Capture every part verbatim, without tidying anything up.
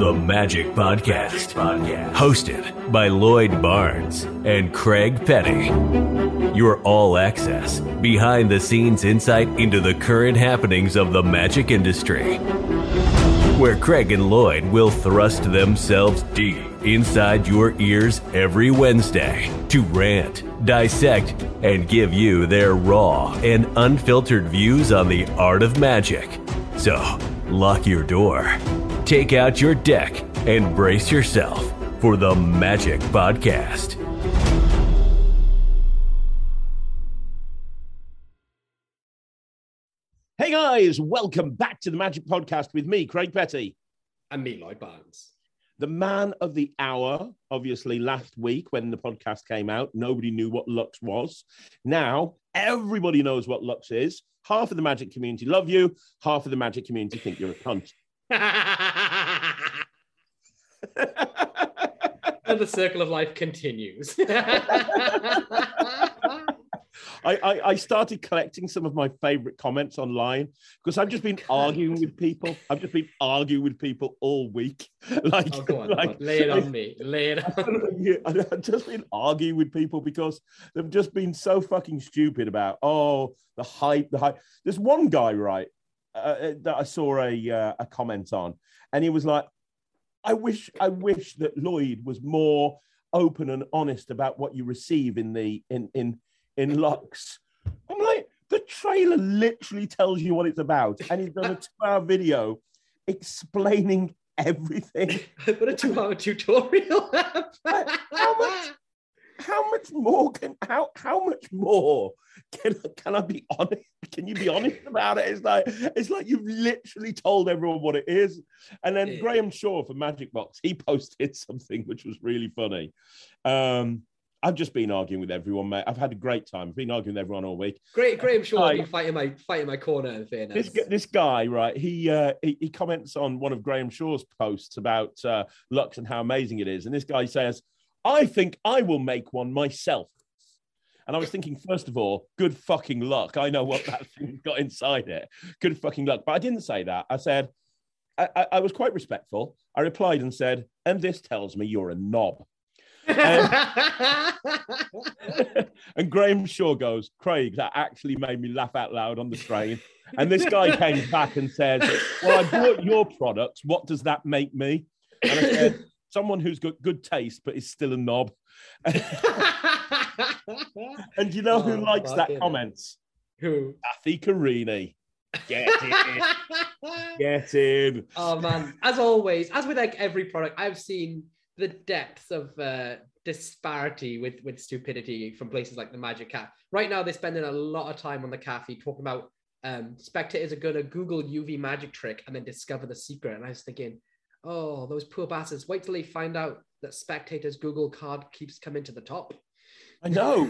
The Magic Podcast, hosted by Lloyd Barnes and Craig Petty. Your all-access, behind-the-scenes insight into the current happenings of the magic industry, where Craig and Lloyd will thrust themselves deep inside your ears every Wednesday to rant, dissect, and give you their raw and unfiltered views on the art of magic. So, lock your door, take out your deck, and brace yourself for the Magic Podcast. Hey guys, welcome back to the Magic Podcast with me, Craig Petty. And me, Lloyd Barnes. The man of the hour, obviously last week when the podcast came out, nobody knew what Lux was. Now, everybody knows what Lux is. Half of the Magic community love you, half of the Magic community think you're a cunt. And the circle of life continues. I, I, I started collecting some of my favorite comments online because I've just been arguing with people. I've just been arguing with people all week. Like, oh, go on, like, go on. Lay it on me. Lay it on me. I've just been arguing with people because they've just been so fucking stupid about, oh, the hype, the hype. There's one guy, right, uh, that I saw a uh, a comment on, and he was like, I wish, I wish that Lloyd was more open and honest about what you receive in the in in in Lux. I'm like, the trailer literally tells you what it's about, and he's done a two-hour video explaining everything. What a two-hour tutorial! how much? How much more can how how much more can can I be honest? Can you be honest about it? It's like it's like you've literally told everyone what it is. And then yeah. Graham Shaw from Magic Box, he posted something which was really funny. Um, I've just been arguing with everyone, mate. I've had a great time. I've been arguing with everyone all week. Great, Graham Shaw, I've been fighting my fighting my corner. In fairness, this this guy, right? He uh, he, he comments on one of Graham Shaw's posts about uh, Lux and how amazing it is, and this guy says, I think I will make one myself. And I was thinking, first of all, good fucking luck. I know what that thing's got inside it. Good fucking luck. But I didn't say that. I said, I, I, I was quite respectful. I replied and said, and this tells me you're a knob. And, and Graham Shaw goes, Craig, that actually made me laugh out loud on the train. And this guy came back and says, well, I bought your products. What does that make me? And I said, someone who's got good taste, but is still a knob. And you know oh, who likes that comment? Who? Kathy Carini. Get in. Get in. Oh, man. As always, as with like every product, I've seen the depth of uh, disparity with, with stupidity from places like the Magic Cat. Right now, they're spending a lot of time on the cafe talking about um, spectators are going to Google U V magic trick and then discover the secret. And I was thinking, oh, those poor bastards. Wait till they find out that spectators' Google card keeps coming to the top. I know.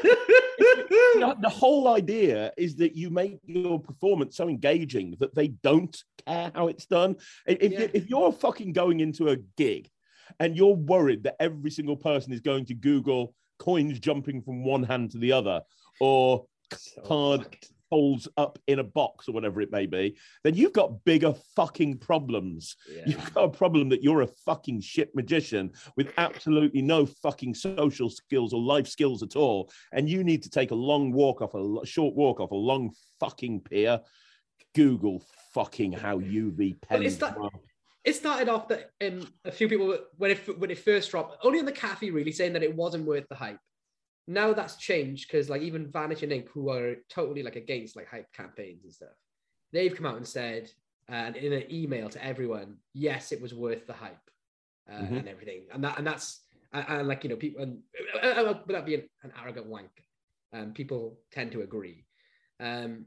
The whole idea is that you make your performance so engaging that they don't care how it's done. If, yeah. if you're fucking going into a gig and you're worried that every single person is going to Google coins jumping from one hand to the other or so card... Fucked. Holds up in a box or whatever it may be, then you've got bigger fucking problems. Yeah. You've got a problem that you're a fucking shit magician with absolutely no fucking social skills or life skills at all, and you need to take a long walk off a short walk off a long fucking pier. Google fucking how U V pens well, that- It started off that um, a few people, when it, when it first dropped, only on the cafe really, saying that it wasn't worth the hype. Now that's changed because like even Vanishing Ink, who are totally like against like hype campaigns and stuff, they've come out and said uh, in an email to everyone, yes, it was worth the hype uh, mm-hmm. and everything, and that and that's and, and like you know people and uh, uh, without being an arrogant wank, um, people tend to agree. Um,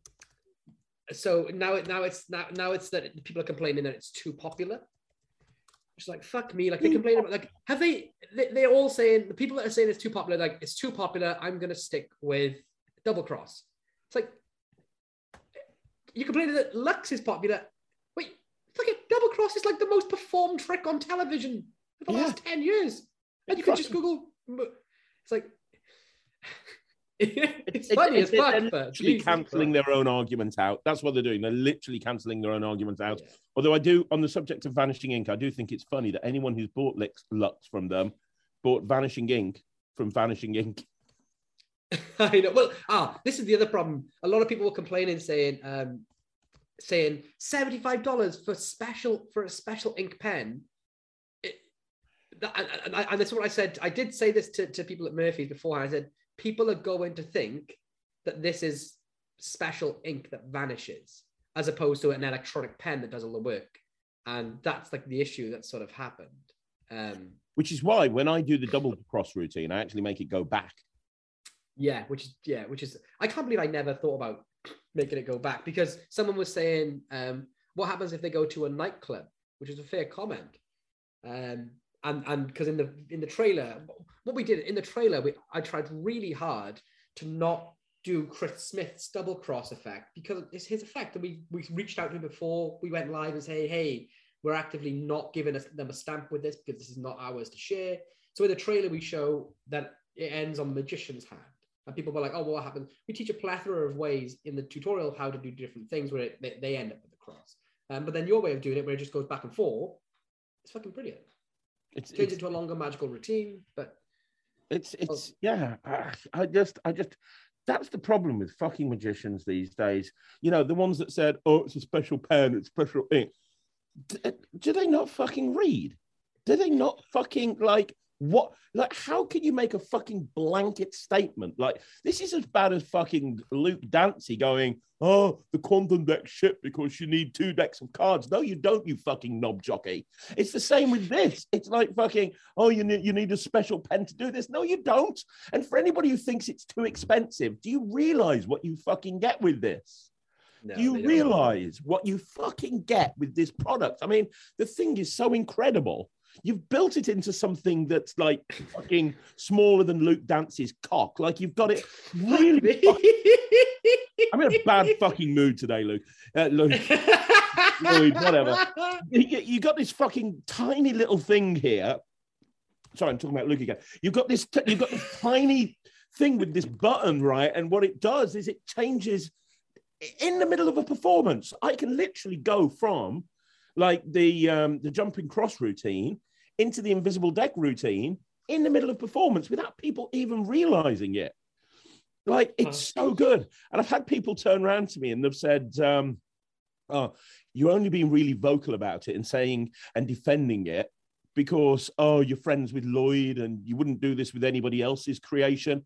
so now it now it's now now it's that people are complaining that it's too popular. It's like, fuck me. Like, they complain about, like, have they, they, they're all saying, the people that are saying it's too popular, like, it's too popular, I'm going to stick with Double Cross. It's like, you complain that Lux is popular. Wait, fuck it, Double Cross is like the most performed trick on television for the yeah. last ten years. And you can just Google, it's like, it's it, funny it, as it, fuck, they're but literally Jesus cancelling Christ. their own arguments out. That's what they're doing. They're literally cancelling their own arguments out. Yeah. Although I do, on the subject of Vanishing Ink, I do think it's funny that anyone who's bought Lux, Lux from them bought Vanishing Ink from Vanishing Ink. I know. Well, ah, this is the other problem. A lot of people were complaining, saying, um, saying seventy-five dollars for special for a special ink pen. It, that, and, and, and that's what I said. I did say this to, to people at Murphy's before. I said people are going to think that this is special ink that vanishes, as opposed to an electronic pen that does all the work. And that's like the issue that sort of happened. Um, Which is why when I do the double cross routine, I actually make it go back. Yeah, which is yeah, which is I can't believe I never thought about making it go back, because someone was saying, um, what happens if they go to a nightclub, which is a fair comment. Um, and and because in the in the trailer, what we did in the trailer, we I tried really hard to not do Chris Smith's double cross effect, because it's his effect, and we we reached out to him before we went live and say, hey, we're actively not giving us, them a stamp with this because this is not ours to share. So in the trailer, we show that it ends on the magician's hand. And people were like, oh, well, what happens? We teach a plethora of ways in the tutorial of how to do different things where it, they, they end up with the cross. Um, but then your way of doing it, where it just goes back and forth, it's fucking brilliant. It's, it turns into a longer magical routine, but it's it's oh. yeah. I, I just I just that's the problem with fucking magicians these days. You know, the ones that said, oh, it's a special pen, it's special ink. Do, do they not fucking read? Do they not fucking like? What, like, how can you make a fucking blanket statement? Like, this is as bad as fucking Luke Dancy going, oh, the quantum deck shit because you need two decks of cards. No, you don't, you fucking knob jockey. It's the same with this. It's like fucking, oh, you need, you need a special pen to do this. No, you don't. And for anybody who thinks it's too expensive, do you realize what you fucking get with this? No, do you realize what you fucking get with this product? I mean, the thing is so incredible. You've built it into something that's like fucking smaller than Luke Dancy's cock. Like you've got it really. fucking... I'm in a bad fucking mood today, Luke. Uh, Luke, Lloyd, whatever. You, you got this fucking tiny little thing here. Sorry, I'm talking about Luke again. You've got this. T- you've got this tiny thing with this button, right? And what it does is it changes in the middle of a performance. I can literally go from like the um, the jumping cross routine into the invisible deck routine in the middle of performance without people even realizing it. Like, it's so good. And I've had people turn around to me and they've said, um, oh, you're only being really vocal about it and saying and defending it because, oh, you're friends with Lloyd and you wouldn't do this with anybody else's creation.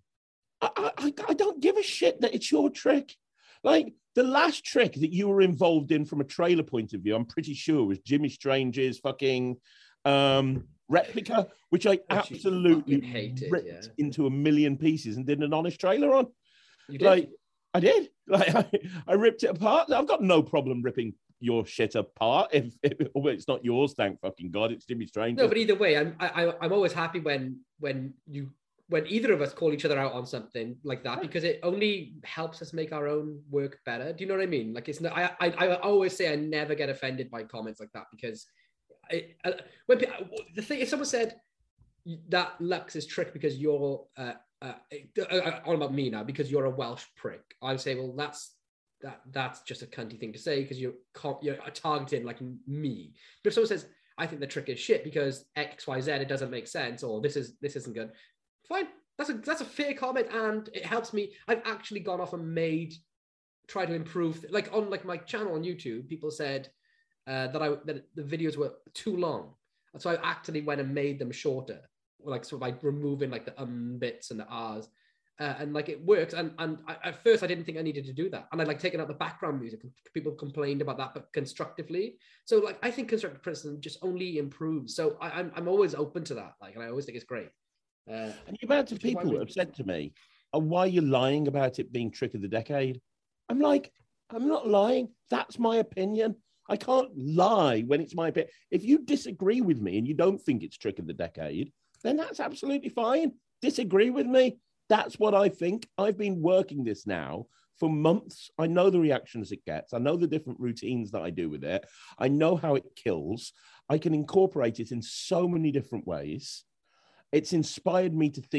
I, I, I don't give a shit that it's your trick. Like, the last trick that you were involved in from a trailer point of view, I'm pretty sure, was Jimmy Strange's fucking um, replica, which I absolutely hated, ripped yeah. into a million pieces and did an honest trailer on. You did? Like, I did. Like, I, I ripped it apart. I've got no problem ripping your shit apart. If, if well, it's not yours, thank fucking God, it's Jimmy Strange. No, but either way, I'm I, I'm always happy when when you. when either of us call each other out on something like that, because it only helps us make our own work better. Do you know what I mean? Like, it's not, I, I, I always say I never get offended by comments like that, because I, uh, when the thing, if someone said that Lux is trick because you're, uh, uh, uh, all about me now, because you're a Welsh prick, I'd say, well, that's, that, that's just a cunty thing to say because you're, you're targeting like me. But if someone says, I think the trick is shit because X, Y, Z, it doesn't make sense, or this is, this isn't good. Fine, that's a that's a fair comment, and it helps me. I've actually gone off and made, try to improve. Like on like my channel on YouTube, people said uh, that I that the videos were too long, and so I actually went and made them shorter, like sort of by removing like the um bits and the r's, uh, and like it works. And and I, at first I didn't think I needed to do that, and I like taking out the background music. People complained about that, but constructively. So like I think constructive criticism just only improves. So I, I'm I'm always open to that. Like, and I always think it's great. Uh, and the amount of people that have said to me, oh, why are you lying about it being trick of the decade? I'm like, I'm not lying. That's my opinion. I can't lie when it's my opinion. If you disagree with me and you don't think it's trick of the decade, then that's absolutely fine. Disagree with me. That's what I think. I've been working this now for months. I know the reactions it gets. I know the different routines that I do with it. I know how it kills. I can incorporate it in so many different ways. It's inspired me to think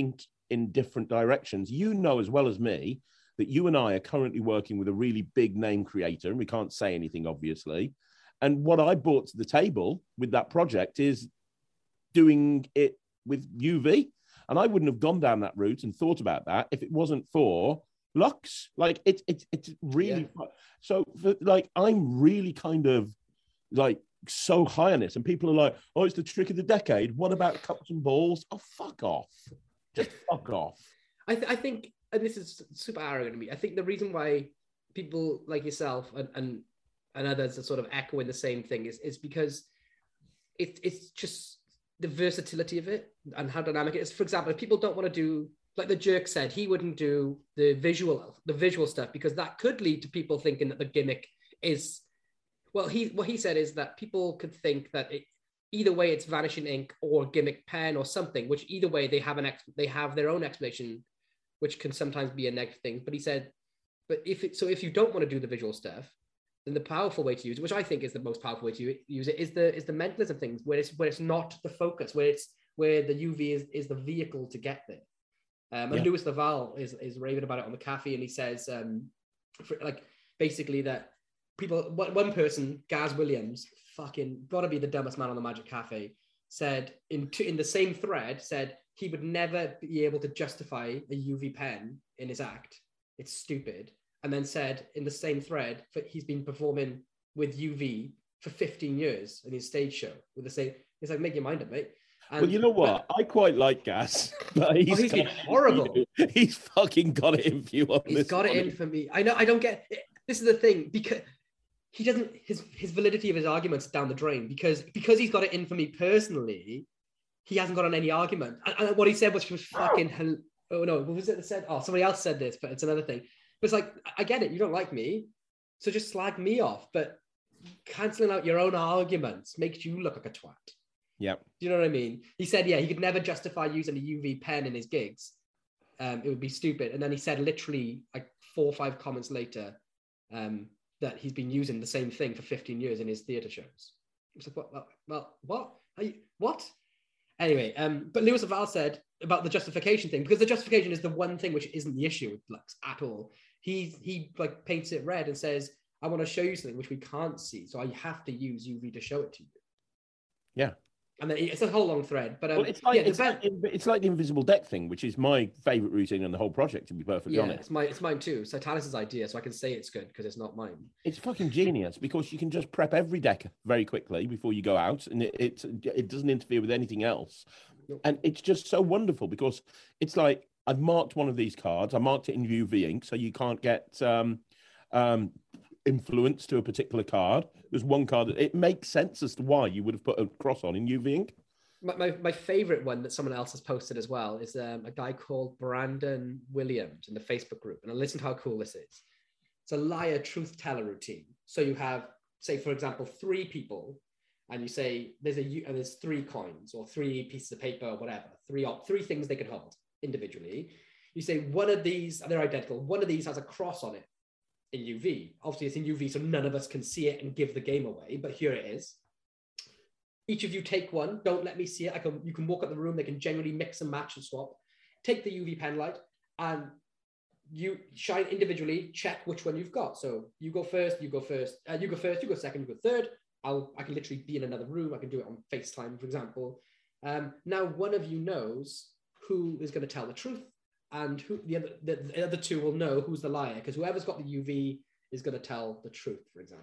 in different directions. You know as well as me that you and I are currently working with a really big name creator, and we can't say anything, obviously. And what I brought to the table with that project is doing it with U V. And I wouldn't have gone down that route and thought about that if it wasn't for Lux. Like, it's it, it's really... Yeah. So, for, like, I'm really kind of, like, so high on this. And people are like, oh, it's the trick of the decade. What about cups and balls? Oh, fuck off. Just fuck off. I, th- I think, and this is super arrogant of me, I think the reason why people like yourself and, and, and others are sort of echoing the same thing is, is because it, it's just the versatility of it and how dynamic it is. For example, if people don't want to do, like the jerk said, he wouldn't do the visual, the visual stuff because that could lead to people thinking that the gimmick is, well, he what he said is that people could think that it, either way it's Vanishing Ink or Gimmick Pen or something, which either way they have an ex, they have their own explanation, which can sometimes be a negative thing. But he said, but if it, so if you don't want to do the visual stuff, then the powerful way to use it, which I think is the most powerful way to use it, is the is the mentalism things where it's where it's not the focus, where it's where the U V is is the vehicle to get there. Um, and yeah. Lewis Laval is is raving about it on the cafe, and he says, um, for, like basically that people, one person, Gaz Williams, fucking gotta be the dumbest man on the Magic Cafe, said in in the same thread said he would never be able to justify a U V pen in his act. It's stupid. And then said in the same thread that he's been performing with U V for fifteen years in his stage show with the same. It's like, make your mind up, mate. And, well, you know what? But, I quite like Gas, but he's, oh, he's been horrible. He's fucking got it in for you on He's this got one. It in for me. I know. I don't get it. This is the thing, because he doesn't. His his validity of his arguments down the drain because because he's got it in for me personally. He hasn't got on any argument. And, and what he said was, was fucking. Oh no, what was it that said? Oh, somebody else said this, but it's another thing. But it's like, I get it. You don't like me, so just slag me off. But cancelling out your own arguments makes you look like a twat. Yeah. Do you know what I mean? He said, yeah, he could never justify using a U V pen in his gigs. Um, it would be stupid. And then he said literally like four or five comments later um, that he's been using the same thing for fifteen years in his theatre shows. I was like, what? Well, well what? Are you, what? Anyway, um, but Lewis Laval said about the justification thing, because the justification is the one thing which isn't the issue with Lux at all. He, he like paints it red and says, I want to show you something which we can't see, so I have to use U V to show it to you. Yeah. And then it's a whole long thread, but um, well, it's like yeah, it's, like, it's like the invisible deck thing, which is my favorite routine on the whole project. To be perfectly yeah, honest, it's my it's mine too. Satanis's idea, so I can say it's good because it's not mine. It's fucking genius because you can just prep every deck very quickly before you go out, and it it, it doesn't interfere with anything else. Nope. And it's just so wonderful because it's like I've marked one of these cards. I marked it in U V ink, so you can't get um, um, influence to a particular card. There's one card that it makes sense as to why you would have put a cross on in U V ink. My, my, my favorite one that someone else has posted as well is um, a guy called Brandon Williams in the Facebook group. And listen to how cool this is. It's a liar truth teller routine. So you have, say, for example, three people, and you say there's a and there's three coins or three pieces of paper or whatever, three three things they can hold individually. You say one of these, they're identical. One of these has a cross on it in U V. Obviously, it's in U V, so none of us can see it and give the game away. But here it is. Each of you take one. Don't let me see it. I can. You can walk up the room. They can generally mix and match and swap. Take the U V pen light and you shine individually. Check which one you've got. So you go first. You go first. Uh, you go first. You go second. You go third. I'll. I can literally be in another room. I can do it on FaceTime, for example. Um, now one of you knows who is going to tell the truth, and who the other the, the other two will know who's the liar, because whoever's got the U V is going to tell the truth, for example.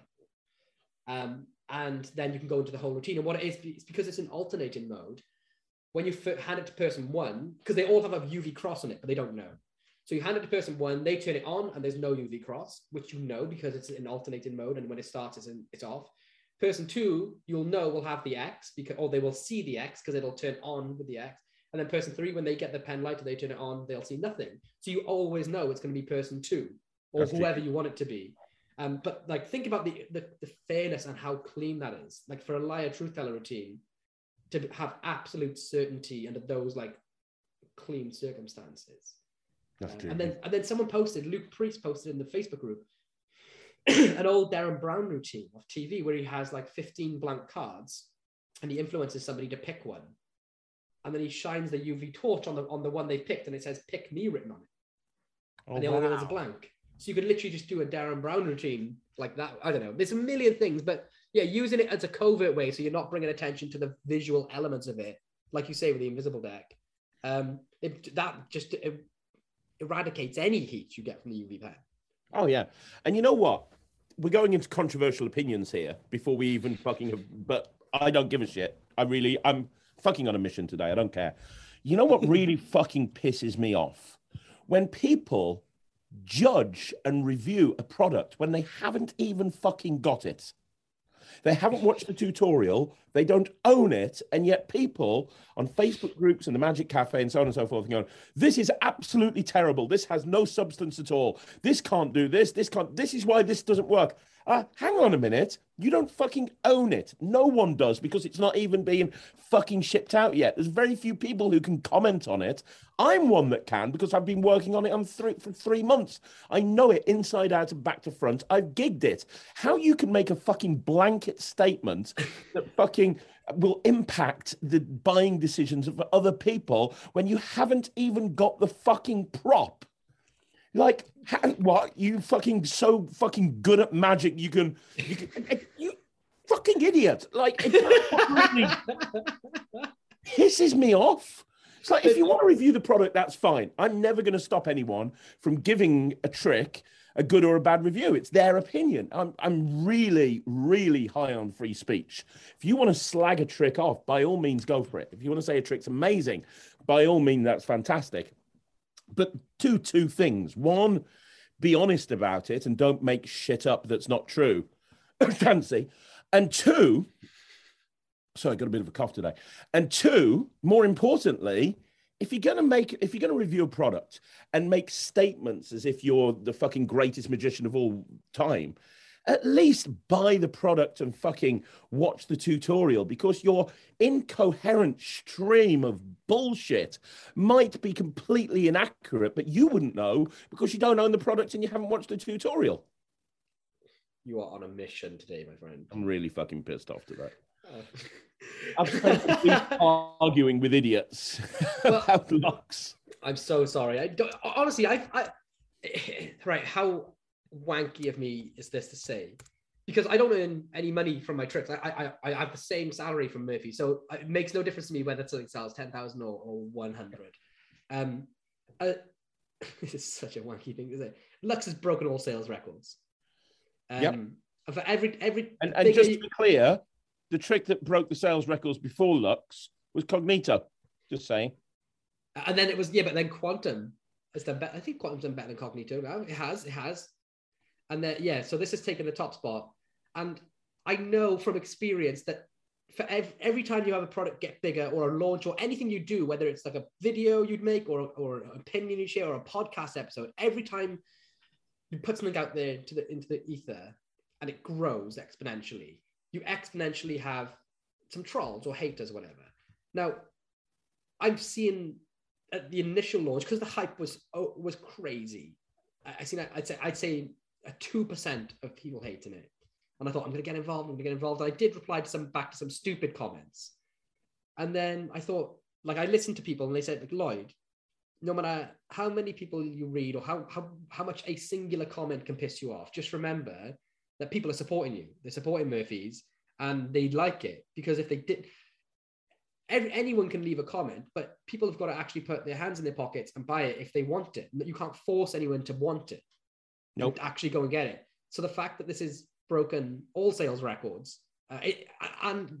Um, and then you can go into the whole routine. And what it is, it's because it's in alternating mode. When you hand it to person one, because they all have a U V cross on it, but they don't know. So you hand it to person one, they turn it on, and there's no U V cross, which you know because it's in alternating mode, and when it starts, it's, in, it's off. Person two, you'll know will have the X, because, or they will see the X because it'll turn on with the X. And then person three, when they get the pen light and they turn it on, they'll see nothing. So you always know it's going to be person two, or That's whoever true. You want it to be. Um, but like, think about the, the the fairness and how clean that is. Like for a liar truth teller routine, to have absolute certainty under those like clean circumstances. That's um, true. And then and then someone posted, Luke Priest posted in the Facebook group, an old Darren Brown routine of T V where he has like fifteen blank cards, and he influences somebody to pick one. and then he shines the U V torch on the on the one they picked, and it says "Pick Me" written on it, Oh, and the wow. other one's a blank. So you could literally just do a Darren Brown routine like that. I don't know. There's a million things, but yeah, using it as a covert way, so you're not bringing attention to the visual elements of it, like you say with the invisible deck. Um, it, that just it eradicates any heat you get from the U V pen. Oh, yeah. And you know what? We're going into controversial opinions here before we even fucking have, but I don't give a shit. I really, I'm fucking on a mission today. I don't care. You know what really fucking pisses me off? When people judge and review a product when they haven't even fucking got it. They haven't watched the tutorial. They don't own it. And yet people on Facebook groups and the Magic Cafe and so on and so forth are going, this is absolutely terrible. This has no substance at all. This can't do this. This can't. This is why this doesn't work. Uh, hang on a minute. You don't fucking own it. No one does, because it's not even being fucking shipped out yet. There's very few people who can comment on it. I'm one that can, because I've been working on it on three, for three months. I know it inside out and back to front. I've gigged it. How you can make a fucking blanket statement that fucking will impact the buying decisions of other people when you haven't even got the fucking prop. Like, how, what? You fucking so fucking good at magic, you can, you, can, you fucking idiot. Like, it really pisses me off. It's like, if you want to review the product, that's fine. I'm never going to stop anyone from giving a trick a good or a bad review. It's their opinion. I'm, I'm really, really high on free speech. If you want to slag a trick off, by all means, go for it. If you want to say a trick's amazing, by all means, that's fantastic. But two, two things. One, be honest about it and don't make shit up that's not true. Fancy. And two, sorry, I got a bit of a cough today. And two, more importantly, if you're going to make, if you're going to review a product and make statements as if you're the fucking greatest magician of all time, at least buy the product and fucking watch the tutorial, because your incoherent stream of bullshit might be completely inaccurate, but you wouldn't know because you don't own the product and you haven't watched the tutorial. You are on a mission today, my friend. I'm really fucking pissed off today. Uh. I've spent a week arguing with idiots Well, about locks. I'm so sorry. I don't, honestly, I, I, right, how wanky of me is this to say? Because I don't earn any money from my tricks. I, I, I have the same salary from Murphy, so it makes no difference to me whether something sells ten thousand or, or one hundred. Um, uh, this is such a wanky thing, isn't it? Lux has broken all sales records. Um, yep. For every every and, and just to be clear, the trick that broke the sales records before Lux was Cognito. Just saying. And then it was, yeah, but then Quantum has done better. I think Quantum's done better than Cognito now. It has, it has. And then, yeah, so this has taken the top spot. And I know from experience that for every, every time you have a product get bigger or a launch or anything you do, whether it's like a video you'd make or, or an opinion you share or a podcast episode, every time you put something out there to the, into the ether and it grows exponentially, you exponentially have some trolls or haters or whatever. Now, I've seen at the initial launch, because the hype was oh, was crazy. I, I seen I'd say I'd say a two percent of people hating it, and I thought I'm going to get involved. I'm going to get involved. And I did reply to some back to some stupid comments, and then I thought, like, I listened to people and they said, like, Lloyd, no matter how many people you read or how how how much a singular comment can piss you off, just remember that people are supporting you. They're supporting Murphy's and they like it, because if they did, every, anyone can leave a comment, but people have got to actually put their hands in their pockets and buy it if they want it. You can't force anyone to want it. Nope. Actually go and get it. So the fact that this is broken all sales records, uh, it, and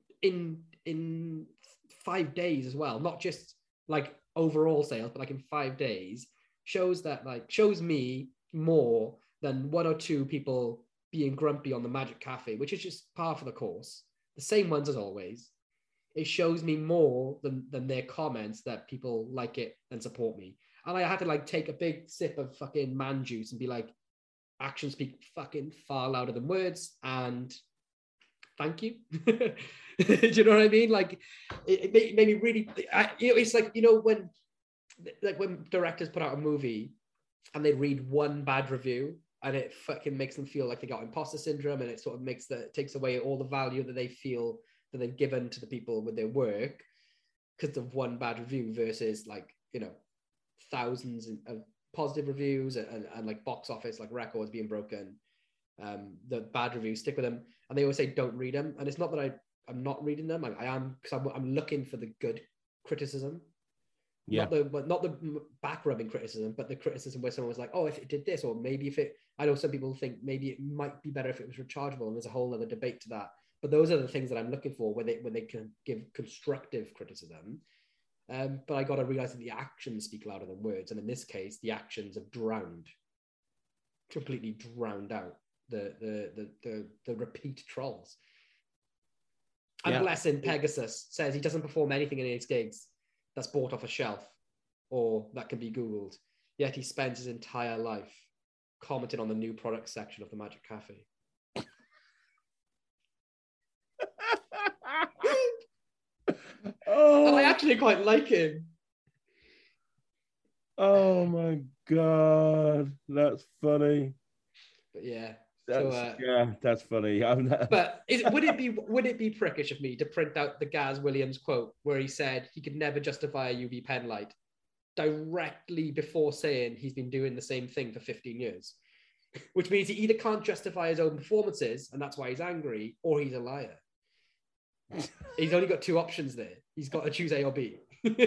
in in five days as well, not just like overall sales, but like in five days, shows that like shows me more than one or two people being grumpy on the Magic Cafe, which is just par for the course, the same ones as always. It shows me more than than their comments that people like it and support me. And I had to like take a big sip of fucking man juice and be like, actions speak fucking far louder than words, and thank you. Do you know what I mean? Like, it, it made me really, I, you know, it's like, you know, when, like when directors put out a movie and they read one bad review and it fucking makes them feel like they got imposter syndrome, and it sort of makes the, takes away all the value that they feel that they've given to the people with their work. because of one bad review versus like, you know, thousands of positive reviews and, and, and like box office, like records being broken. Um, the bad reviews, stick with them. And they always say, don't read them. And it's not that I, I'm not reading them. I, I am, because I'm, I'm looking for the good criticism. Yeah. Not the, but not the back rubbing criticism, but the criticism where someone was like, oh, if it did this, or maybe if it, I know some people think maybe it might be better if it was rechargeable. And there's a whole other debate to that. But those are the things that I'm looking for when they, when they can give constructive criticism. Um, but I got to realize that the actions speak louder than words. And in this case, the actions have drowned, completely drowned out the, the, the, the, the repeat trolls. And Yeah. blessing Pegasus says he doesn't perform anything in his gigs that's bought off a shelf or that can be Googled. Yet he spends his entire life commenting on the new product section of the Magic Cafe. Oh. And I actually quite like him. Oh my God, that's funny. But yeah. That's, so, uh, yeah, that's funny. I'm not... But is, would it be would it be prickish of me to print out the Gaz Williams quote where he said he could never justify a U V pen light directly before saying he's been doing the same thing for fifteen years? Which means he either can't justify his own performances and that's why he's angry, or he's a liar. He's only got two options there. He's got to choose A or B.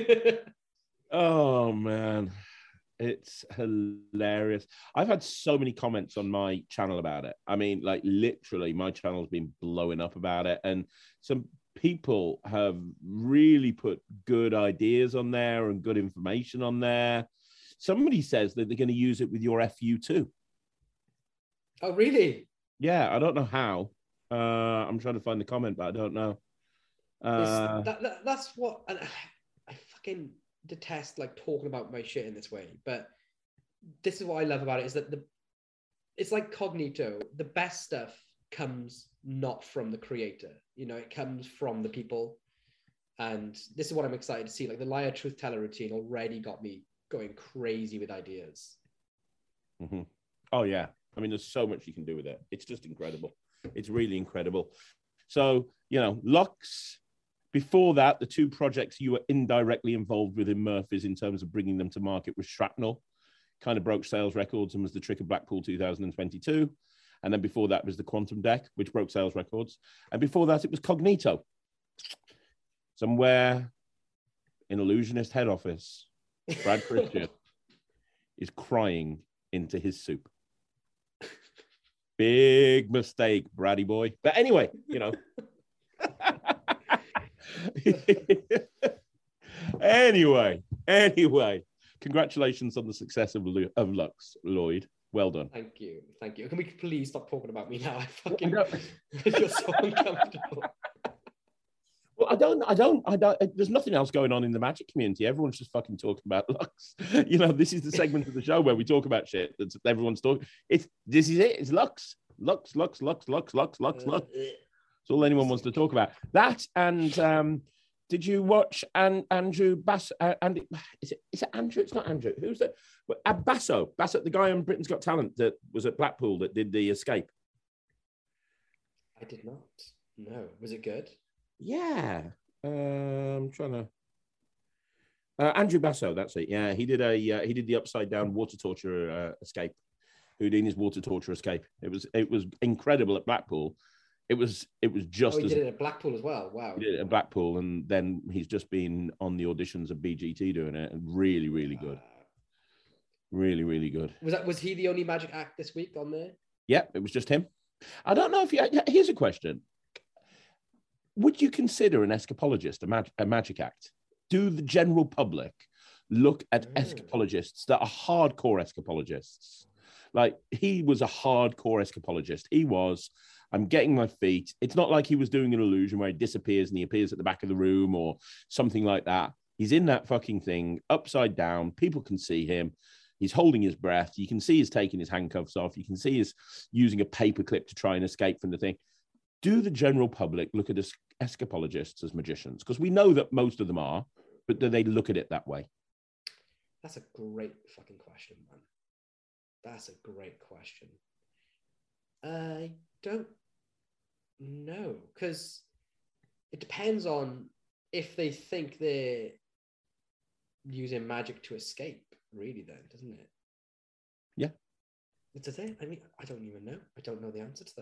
Oh man, it's hilarious. I've had so many comments on my channel about it. I mean, like literally my channel's been blowing up about it, and some people have really put good ideas on there and good information on there. Somebody says that they're going to use it with your F U too. Oh really? Yeah, I don't know how. uh I'm trying to find the comment, but I don't know. uh that, that, that's what, and I fucking detest like talking about my shit in this way, but this is what I love about it, is that the it's like Cognito. The best stuff comes not from the creator, you know, it comes from the people. And this is what I'm excited to see. Like the Liar Truth Teller routine already got me going crazy with ideas. mm-hmm. Oh yeah, I mean there's so much you can do with it. It's just incredible. It's really incredible. So, you know, Lux. Before that, the two projects you were indirectly involved with in Murphy's in terms of bringing them to market was Shrapnel, kind of broke sales records and was the Trick of Blackpool two thousand twenty-two. And then before that was the Quantum Deck, which broke sales records. And before that, it was Cognito. Somewhere in Illusionist head office, Brad Christian is crying into his soup. Big mistake, Braddy boy. But anyway, you know. anyway, anyway, congratulations on the success of, Lu- of Lux, Lloyd. Well done. Thank you, thank you. Can we please stop talking about me now? I fucking I feel so uncomfortable. Well, I don't, I don't, I don't. There's nothing else going on in the Magic community. Everyone's just fucking talking about Lux. You know, this is the segment of the show where we talk about shit that everyone's talking. It's this is it. It's Lux, Lux, Lux, Lux, Lux, Lux, Lux, Lux. It's all anyone wants to talk about. That and um, did you watch and Andrew Bass? Uh, and is it is it Andrew? It's not Andrew. Who's that? Uh, Basso, Basso, the guy on Britain's Got Talent that was at Blackpool that did the Escape. I did not. No, was it good? Yeah, uh, I'm trying to. Uh, Andrew Basso, that's it. Yeah, he did a uh, he did the Upside Down Water Torture uh, Escape, Houdini's Water Torture Escape. It was it was incredible at Blackpool. It was it was just oh, he as did it at Blackpool as well. Wow. He did it at Blackpool, and then he's just been on the auditions of B G T doing it, and really, really good. Uh, really, really good. Was that was he the only Magic act this week on there? Yeah, it was just him. I don't know if you. Here's a question: would you consider an escapologist a, mag, a Magic act? Do the general public look at mm. escapologists that are hardcore escapologists? Like he was a hardcore escapologist. He was. I'm getting my feet. It's not like he was doing an illusion where he disappears and he appears at the back of the room or something like that. He's in that fucking thing, upside down. People can see him. He's holding his breath. You can see he's taking his handcuffs off. You can see he's using a paperclip to try and escape from the thing. Do the general public look at es- escapologists as magicians? Because we know that most of them are, but do they look at it that way? That's a great fucking question, man. That's a great question. I don't know, because it depends on if they think they're using magic to escape, really, then, doesn't it? Yeah. Does it? I mean, I don't even know. I don't know the answer to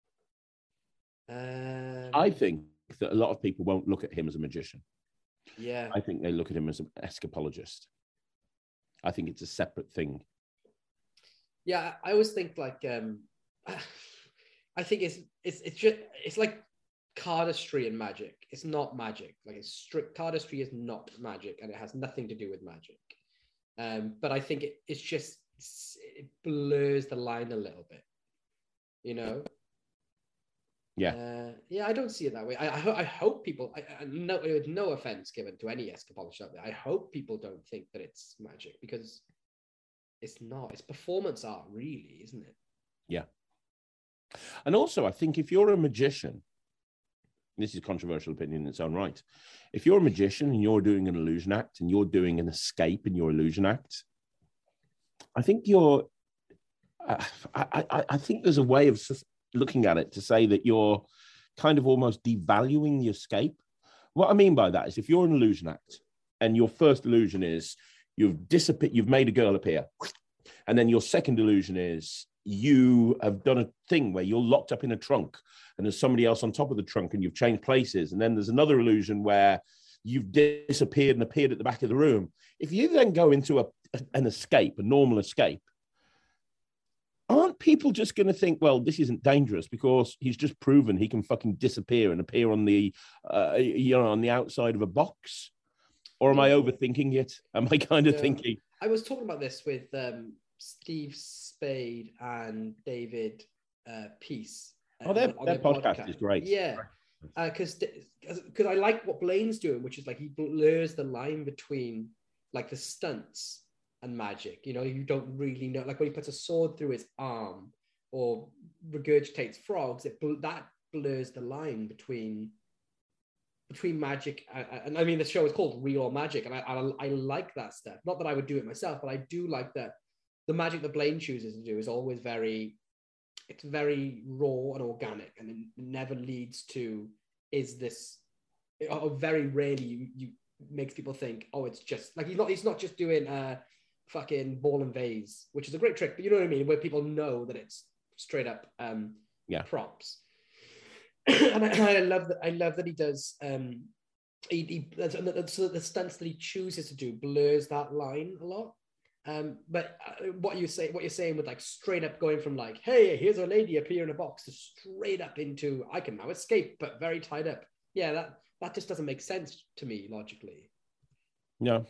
that. Um, I think that a lot of people won't look at him as a magician. Yeah. I think they look at him as an escapologist. I think it's a separate thing. Yeah, I always think like um, I think it's it's it's just it's like cardistry and magic. It's not magic. Like it's strict cardistry is not magic, and it has nothing to do with magic. Um, but I think it, it's just it blurs the line a little bit, you know. Yeah, uh, yeah. I don't see it that way. I I, ho- I hope people. I, I no, with no offense given to any escapologist out there. I hope people don't think that it's magic because it's not. It's performance art, really, isn't it? yeah. And also, I think if you're a magician, this is a controversial opinion in its own right. If you're a magician and you're doing an illusion act and you're doing an escape in your illusion act, I think you're. Uh, I, I I think there's a way of looking at it to say that you're kind of almost devaluing the escape. What I mean by that is if you're an illusion act and your first illusion is you've disappeared, you've made a girl appear, and then your second illusion is you have done a thing where you're locked up in a trunk and there's somebody else on top of the trunk and you've changed places. And then there's another illusion where you've disappeared and appeared at the back of the room. If you then go into a, an escape, a normal escape, aren't people just going to think, well, this isn't dangerous because he's just proven he can fucking disappear and appear on the, uh, you know, on the outside of a box? Or am I overthinking it? Am I kind of Yeah. thinking? I was talking about this with um, Steve Spade and David uh, Peace. Uh, Oh, their, on their podcast, is great. Yeah, because uh, because I like what Blaine's doing, which is like he blurs the line between like the stunts and magic. You know, you don't really know, like when he puts a sword through his arm or regurgitates frogs, it bl- that blurs the line between between magic and, and I mean the show is called Real or Magic, and I, I I like that stuff. Not that I would do it myself, but I do like that the magic that Blaine chooses to do is always very, it's very raw and organic, and it never leads to is this, or very rarely you, you makes people think, oh, it's just like he's not he's not just doing uh fucking ball and vase, which is a great trick, but you know what I mean, where people know that it's straight up um yeah props. and, I, and I love that I love that he does um he, he so the stunts that he chooses to do blurs that line a lot. Um, but uh, what you say, what you're saying with like straight up going from like, hey, here's a lady appear in a box to straight up into I can now escape, but very tied up. Yeah, that that just doesn't make sense to me logically. No.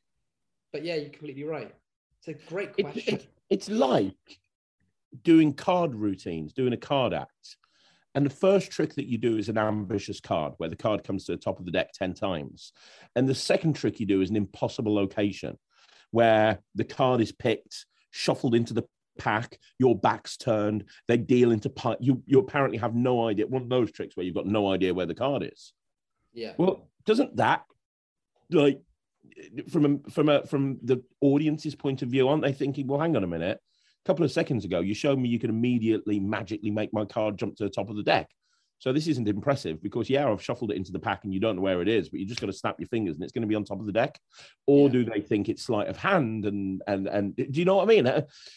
But yeah, you're completely right. It's a great question. It, it, it's like doing card routines, doing a card act. And the first trick that you do is an ambitious card where the card comes to the top of the deck ten times. And the second trick you do is an impossible location where the card is picked, shuffled into the pack, your back's turned, they deal into part. You, you apparently have no idea. One of those tricks where you've got no idea where the card is. Yeah. Well, doesn't that, like, from a, from a, from the audience's point of view, aren't they thinking, well, hang on a minute, a couple of seconds ago, you showed me you could immediately magically make my card jump to the top of the deck. So this isn't impressive because, yeah, I've shuffled it into the pack and you don't know where it is, but you just got to snap your fingers and it's going to be on top of the deck. Or yeah. do they think it's sleight of hand? And, and, and do you know what I mean?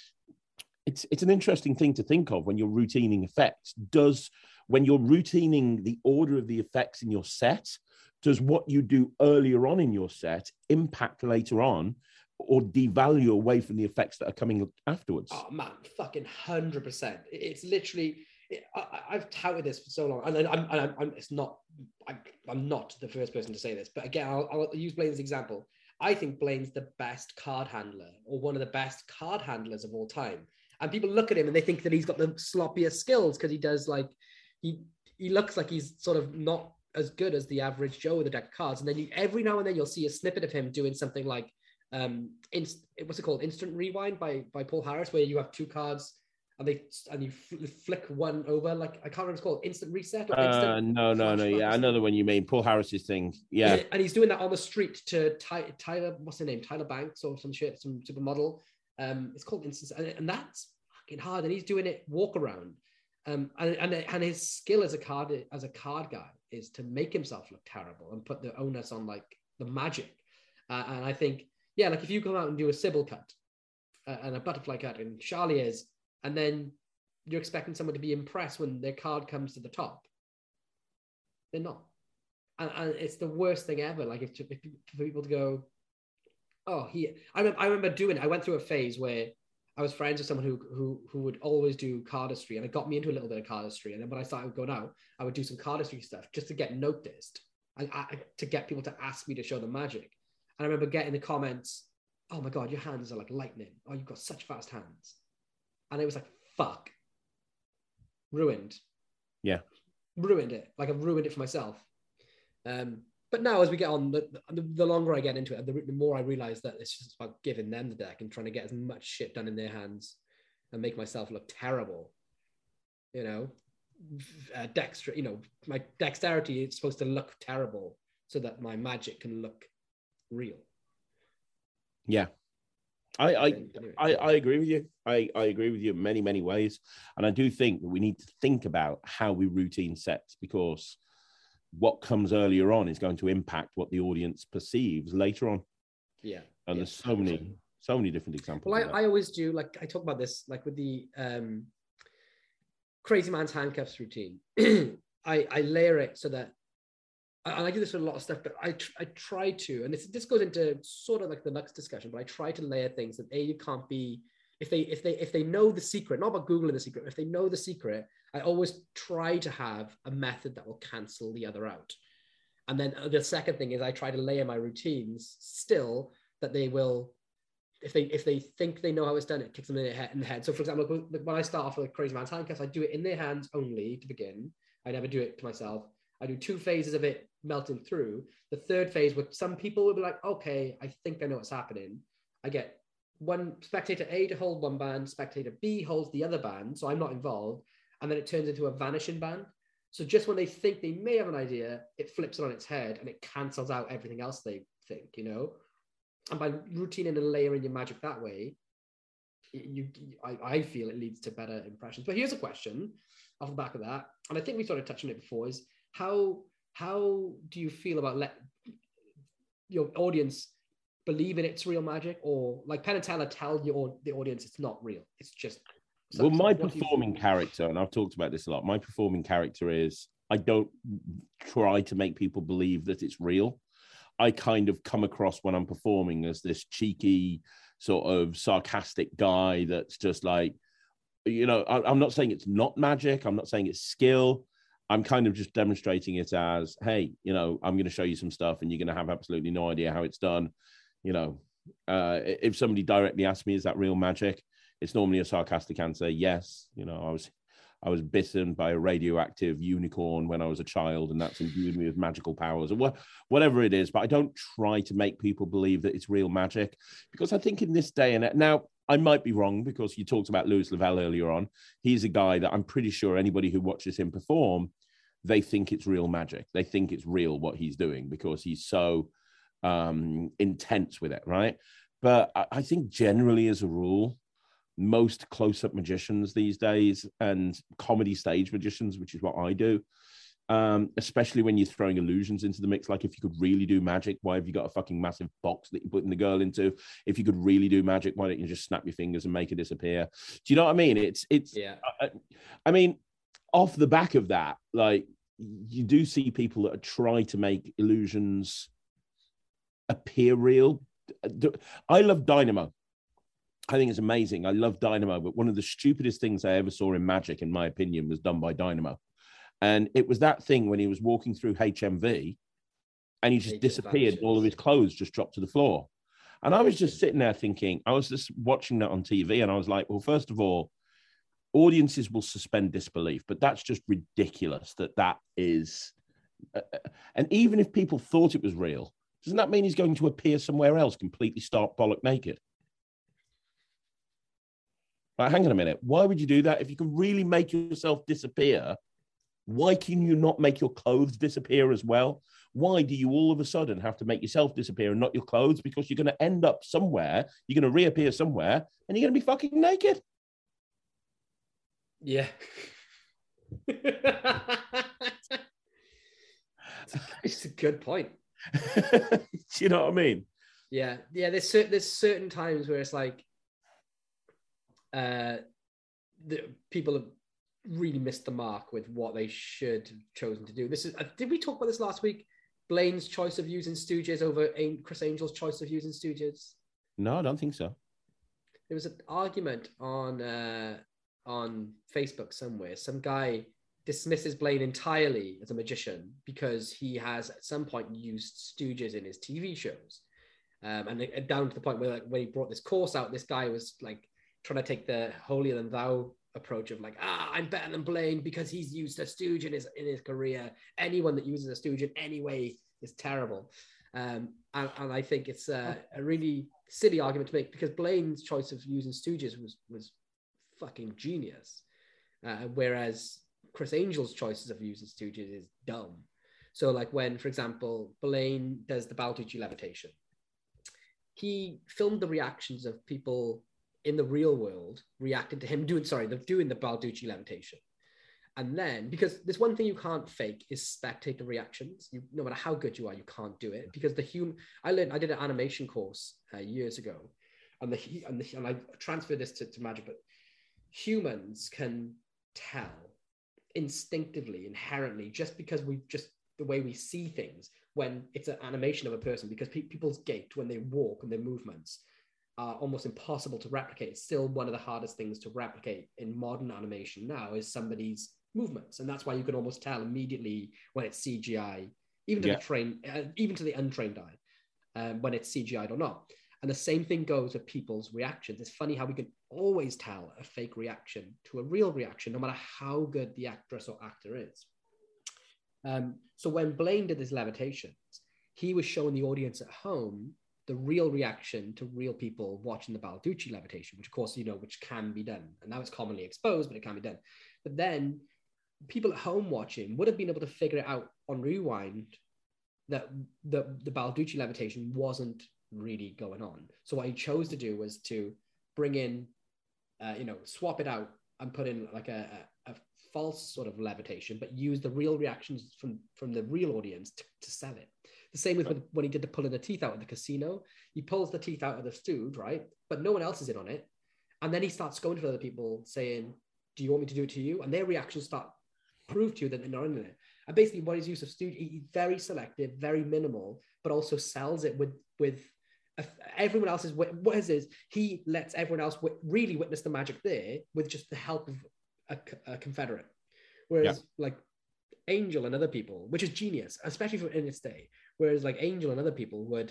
It's, it's an interesting thing to think of when you're routining effects. Does, when you're routining the order of the effects in your set, does what you do earlier on in your set impact later on or devalue away from the effects that are coming afterwards? Oh man, fucking one hundred percent. It's literally, I, I've touted this for so long, and I'm, I'm, I'm it's not, I'm, I'm not the first person to say this, but again, I'll, I'll use Blaine's example. I think Blaine's the best card handler, or one of the best card handlers of all time. And people look at him and they think that he's got the sloppiest skills because he does like, he he looks like he's sort of not as good as the average Joe with a deck of cards. And then you, every now and then you'll see a snippet of him doing something like, um, inst- what's it called? Instant Rewind by by Paul Harris, where you have two cards and they and you fl- flick one over, like I can't remember what it's called, instant reset or instant uh, no no no yeah I know the one you mean, Paul Harris's thing. Yeah, and he's doing that on the street to Ty- Tyler what's her name Tyler Banks or some shit, some supermodel. Um, it's called instant, and, and that's fucking hard. And he's doing it walk around, Um, and, and and his skill as a card as a card guy is to make himself look terrible and put the onus on like the magic. Uh, and I think, yeah, like if you come out and do a Sybil cut uh, and a butterfly cut in Charlier's, and then you're expecting someone to be impressed when their card comes to the top, they're not. And, and it's the worst thing ever. Like if, if for people to go, oh, he. I remember, I remember doing. I went through a phase where I was friends with someone who who who would always do cardistry, and it got me into a little bit of cardistry. And then when I started going out, I would do some cardistry stuff just to get noticed and I, to get people to ask me to show them magic. And I remember getting the comments, "Oh my god, your hands are like lightning! Oh, you've got such fast hands!" And it was like, "Fuck, ruined." Yeah, ruined it. Like I've ruined it for myself. Um, but now as we get on, the, the, the longer I get into it, the, the more I realize that it's just about giving them the deck and trying to get as much shit done in their hands and make myself look terrible. You know, uh, dexter, you know, my dexterity is supposed to look terrible so that my magic can look real. Yeah. I, I, I, I agree with you. I, I agree with you in many, many ways. And I do think that we need to think about how we routine sets, because what comes earlier on is going to impact what the audience perceives later on. Yeah. And yeah. there's so many, so many different examples. Well, I, I always do, like, I talk about this, like with the um, Crazy Man's Handcuffs routine. I, I layer it so that, and I do this with a lot of stuff, but I, tr- I try to, and this, this goes into sort of like the Lux discussion, but I try to layer things that A, you can't be, if they, if they, if they know the secret, not about Googling the secret, if they know the secret, I always try to have a method that will cancel the other out. And then the second thing is I try to layer my routines still that they will, if they if they think they know how it's done, it kicks them in the head. In the head. So for example, when I start off with Crazy Man's Handcuffs, I do it in their hands only to begin. I never do it to myself. I do two phases of it melting through. The third phase, with some people will be like, okay, I think I know what's happening. I get one spectator A to hold one band, spectator B holds the other band, so I'm not involved. And then it turns into a vanishing band. So just when they think they may have an idea, it flips it on its head and it cancels out everything else they think, you know? And by routining and layering your magic that way, you, I, I feel it leads to better impressions. But here's a question off the back of that, and I think we sort of touched on it before, is how, how do you feel about let your audience believe in it's real magic, or like Penn and Teller tell your the audience it's not real, it's just... Well, my performing character, and I've talked about this a lot, my performing character is I don't try to make people believe that it's real. I kind of come across when I'm performing as this cheeky, sort of sarcastic guy that's just like, you know, I, I'm not saying it's not magic. I'm not saying it's skill. I'm kind of just demonstrating it as, hey, you know, I'm going to show you some stuff and you're going to have absolutely no idea how it's done. You know, uh, if somebody directly asks me, is that real magic? It's normally a sarcastic answer. Yes. You know, I was, I was bitten by a radioactive unicorn when I was a child, and that's imbued me with magical powers, or what, whatever it is. But I don't try to make people believe that it's real magic, because I think in this day and now, I might be wrong, because you talked about Louis Lavelle earlier on. He's a guy that I'm pretty sure anybody who watches him perform, they think it's real magic. They think it's real what he's doing, because he's so um, intense with it, right? But I, I think generally, as a rule, most close-up magicians these days, and comedy stage magicians, which is what I do, um, especially when you're throwing illusions into the mix. Like, if you could really do magic, why have you got a fucking massive box that you're putting the girl into? If you could really do magic, why don't you just snap your fingers and make it disappear? Do you know what I mean? It's, it's, yeah. I, I mean, off the back of that, like, you do see people that try to make illusions appear real. I love Dynamo. I think it's amazing. I love Dynamo, but one of the stupidest things I ever saw in magic, in my opinion, was done by Dynamo. And it was that thing when he was walking through H M V and he just disappeared. All of his clothes just dropped to the floor. And I was just sitting there thinking, I was just watching that on T V, and I was like, well, first of all, audiences will suspend disbelief, but that's just ridiculous that that is. Uh, and even if people thought it was real, doesn't that mean he's going to appear somewhere else completely stark bollock naked? Like, hang on a minute. Why would you do that? If you can really make yourself disappear, why can you not make your clothes disappear as well? Why do you all of a sudden have to make yourself disappear and not your clothes? Because you're going to end up somewhere, you're going to reappear somewhere, and you're going to be fucking naked. Yeah. It's a good point. Do you know what I mean? Yeah, yeah. There's certain there's certain times where it's like, uh, the people have really missed the mark with what they should have chosen to do. This is. Uh, did we talk about this last week? Blaine's choice of using Stooges over Chris Angel's choice of using Stooges. No, I don't think so. There was an argument on uh, on Facebook somewhere. Some guy dismisses Blaine entirely as a magician because he has at some point used Stooges in his T V shows. Um, and it, down to the point where, like, when he brought this course out, this guy was like trying to take the holier than thou approach of like, ah, I'm better than Blaine because he's used a Stooge in his in his career. Anyone that uses a Stooge in any way is terrible. Um, and, and I think it's a, a really silly argument to make because Blaine's choice of using Stooges was was fucking genius, uh, whereas Chris Angel's choices of using Stooges is dumb. So, like when, for example, Blaine does the Balducci levitation, he filmed the reactions of people in the real world reacting to him doing, sorry, the, doing the Balducci levitation. And then, because there's one thing you can't fake is spectator reactions. You, no matter how good you are, you can't do it because the human. I learned. I did an animation course uh, years ago, and the and, the, and I transferred this to, to magic. But humans can tell instinctively, inherently, just because we just the way we see things when it's an animation of a person. Because pe- people's gait when they walk and their movements are almost impossible to replicate. It's still one of the hardest things to replicate in modern animation now is somebody's movements, and that's why you can almost tell immediately when it's C G I, even to yeah. the train, uh, even to the untrained eye, um, when it's C G I'd or not. And the same thing goes with people's reactions. It's funny how we can always tell a fake reaction to a real reaction, no matter how good the actress or actor is. Um, so when Blaine did his levitations, he was showing the audience at home the real reaction to real people watching the Balducci levitation, which of course, you know, which can be done. And now it's commonly exposed, but it can be done. But then people at home watching would have been able to figure it out on rewind that the, the Balducci levitation wasn't really going on. So what he chose to do was to bring in, uh, you know, swap it out and put in like a, a, a false sort of levitation, but use the real reactions from, from the real audience to, to sell it. The same with when he did the pulling the teeth out at the casino. He pulls the teeth out of the Stooge, right? But no one else is in on it. And then he starts going to other people saying, do you want me to do it to you? And their reactions start prove to you that they're not in it. And basically what his use of Stooge, he's very selective, very minimal, but also sells it with, with a, everyone else's, what is this? He lets everyone else w- really witness the magic there with just the help of a, a Confederate. Whereas yeah. like Angel and other people, which is genius, especially for in its day. Whereas like Angel and other people would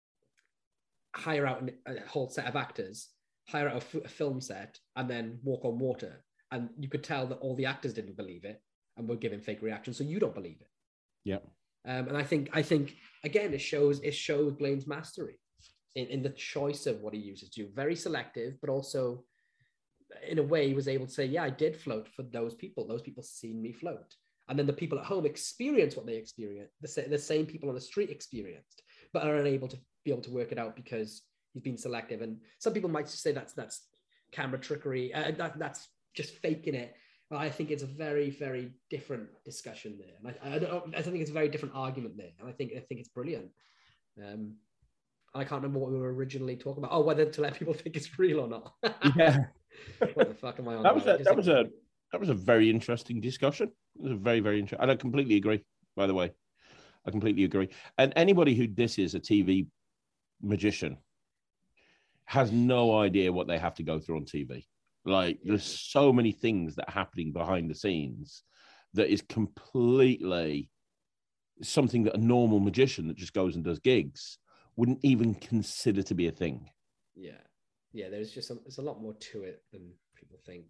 hire out a whole set of actors, hire out a, f- a film set, and then walk on water. And you could tell that all the actors didn't believe it and were giving fake reactions, so you don't believe it. Yeah. Um, and I think, I think again, it shows it shows Blaine's mastery in, in the choice of what he uses to do. Very selective, but also in a way he was able to say, yeah, I did float for those people. Those people seen me float. And then the people at home experience what they experience, the, the same people on the street experienced, but are unable to be able to work it out because he's been selective. And some people might say that's that's camera trickery, uh, that, that's just faking it. But I think it's a very, very different discussion there. And I, I, don't, I think it's a very different argument there. And I think I think it's brilliant. Um, I can't remember what we were originally talking about. Oh, whether to let people think it's real or not. Yeah. What the fuck am I on That was about? a, that was a that was a very interesting discussion. It was a very, very interesting. And I completely agree, by the way. I completely agree. And anybody who disses a T V magician has no idea what they have to go through on T V. Like, yeah. There's so many things that are happening behind the scenes that is completely something that a normal magician that just goes and does gigs wouldn't even consider to be a thing. Yeah. Yeah, there's just some, there's a lot more to it than people think.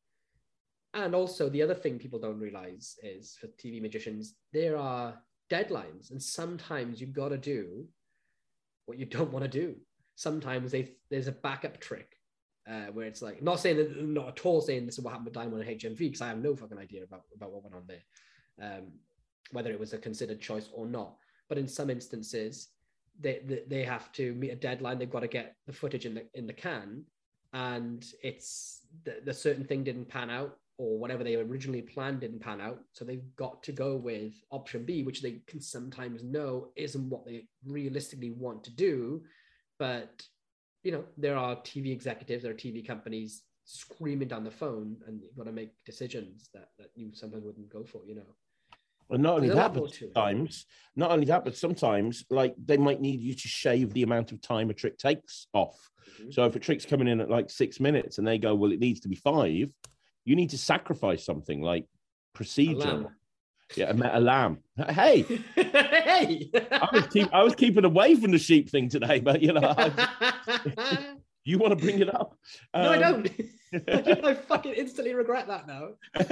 And also, the other thing people don't realize is for T V magicians, there are deadlines. And sometimes you've got to do what you don't want to do. Sometimes they, there's a backup trick uh, where it's like, not saying that, not at all saying this is what happened with Diamond and H M V, because I have no fucking idea about, about what went on there, um, whether it was a considered choice or not. But in some instances, they, they, they have to meet a deadline. They've got to get the footage in the, in the can. And it's the, the certain thing didn't pan out. or whatever they originally planned didn't pan out. So they've got to go with option B, which they can sometimes know isn't what they realistically want to do. But, you know, there are T V executives, there are T V companies screaming down the phone, and you've got to make decisions that, that you sometimes wouldn't go for, you know. And not only There's a that, lot more but to it. sometimes, not only that, but sometimes, like, they might need you to shave the amount of time a trick takes off. Mhm. So if a trick's coming in at like six minutes and they go, well, it needs to be five, you need to sacrifice something like A procedure. lamb. Yeah, a, a lamb. Hey, Hey! I was keep I was keeping away from the sheep thing today, but you know, I, you want to bring it up? No, I Um, don't. I fucking instantly regret that now.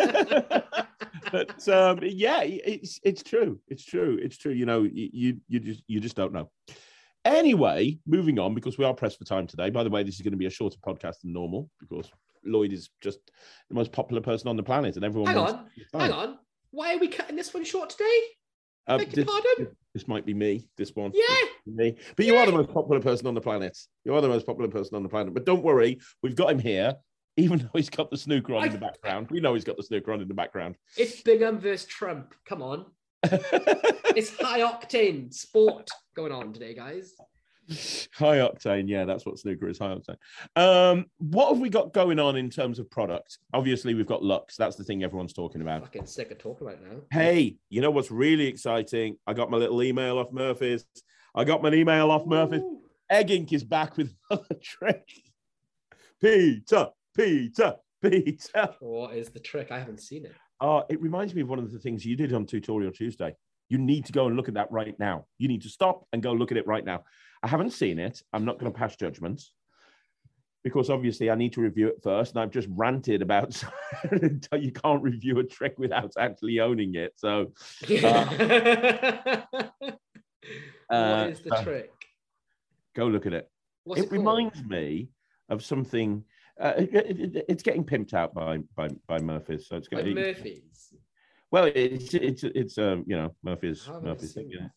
but um, yeah, it's it's true. It's true. It's true. You know, you you just you just don't know. Anyway, moving on, because we are pressed for time today. By the way, this is going to be a shorter podcast than normal because Lloyd is just the most popular person on the planet, and everyone. Hang wants on, time. hang on. Why are we cutting this one short today? Um, Beg your this, pardon? this might be me. This one. Yeah. This might be me. But you are the most popular person on the planet. You are the most popular person on the planet. But don't worry, we've got him here. Even though he's got the snooker on I- in the background, we know he's got the snooker on in the background. It's Bingham versus Trump. Come on. It's high octane sport going on today, guys. High octane, yeah, that's what snooker is. High octane. Um, what have we got going on in terms of product? Obviously, we've got Lux. That's the thing everyone's talking about. Fucking sick of talking about it now. Hey, you know what's really exciting? I got my little email off Murphy's. I got my email off Murphy's. Ooh. Egg Ink is back with another trick. Peter, Peter, Peter. What is the trick? I haven't seen it. Uh, it reminds me of one of the things you did on Tutorial Tuesday. You need to go and look at that right now. You need to stop and go look at it right now. I haven't seen it. I'm not going to pass judgments because obviously I need to review it first. And I've just ranted about you can't review a trick without actually owning it. So, uh, what is the uh, trick? go look at it. What's It it called? reminds me of something. Uh, it, it, it's getting pimped out by by by Murphy's. So it's Like going. Murphy's. Well, it's it's it's um you know Murphy's How have I Murphy's seen thing. Yeah.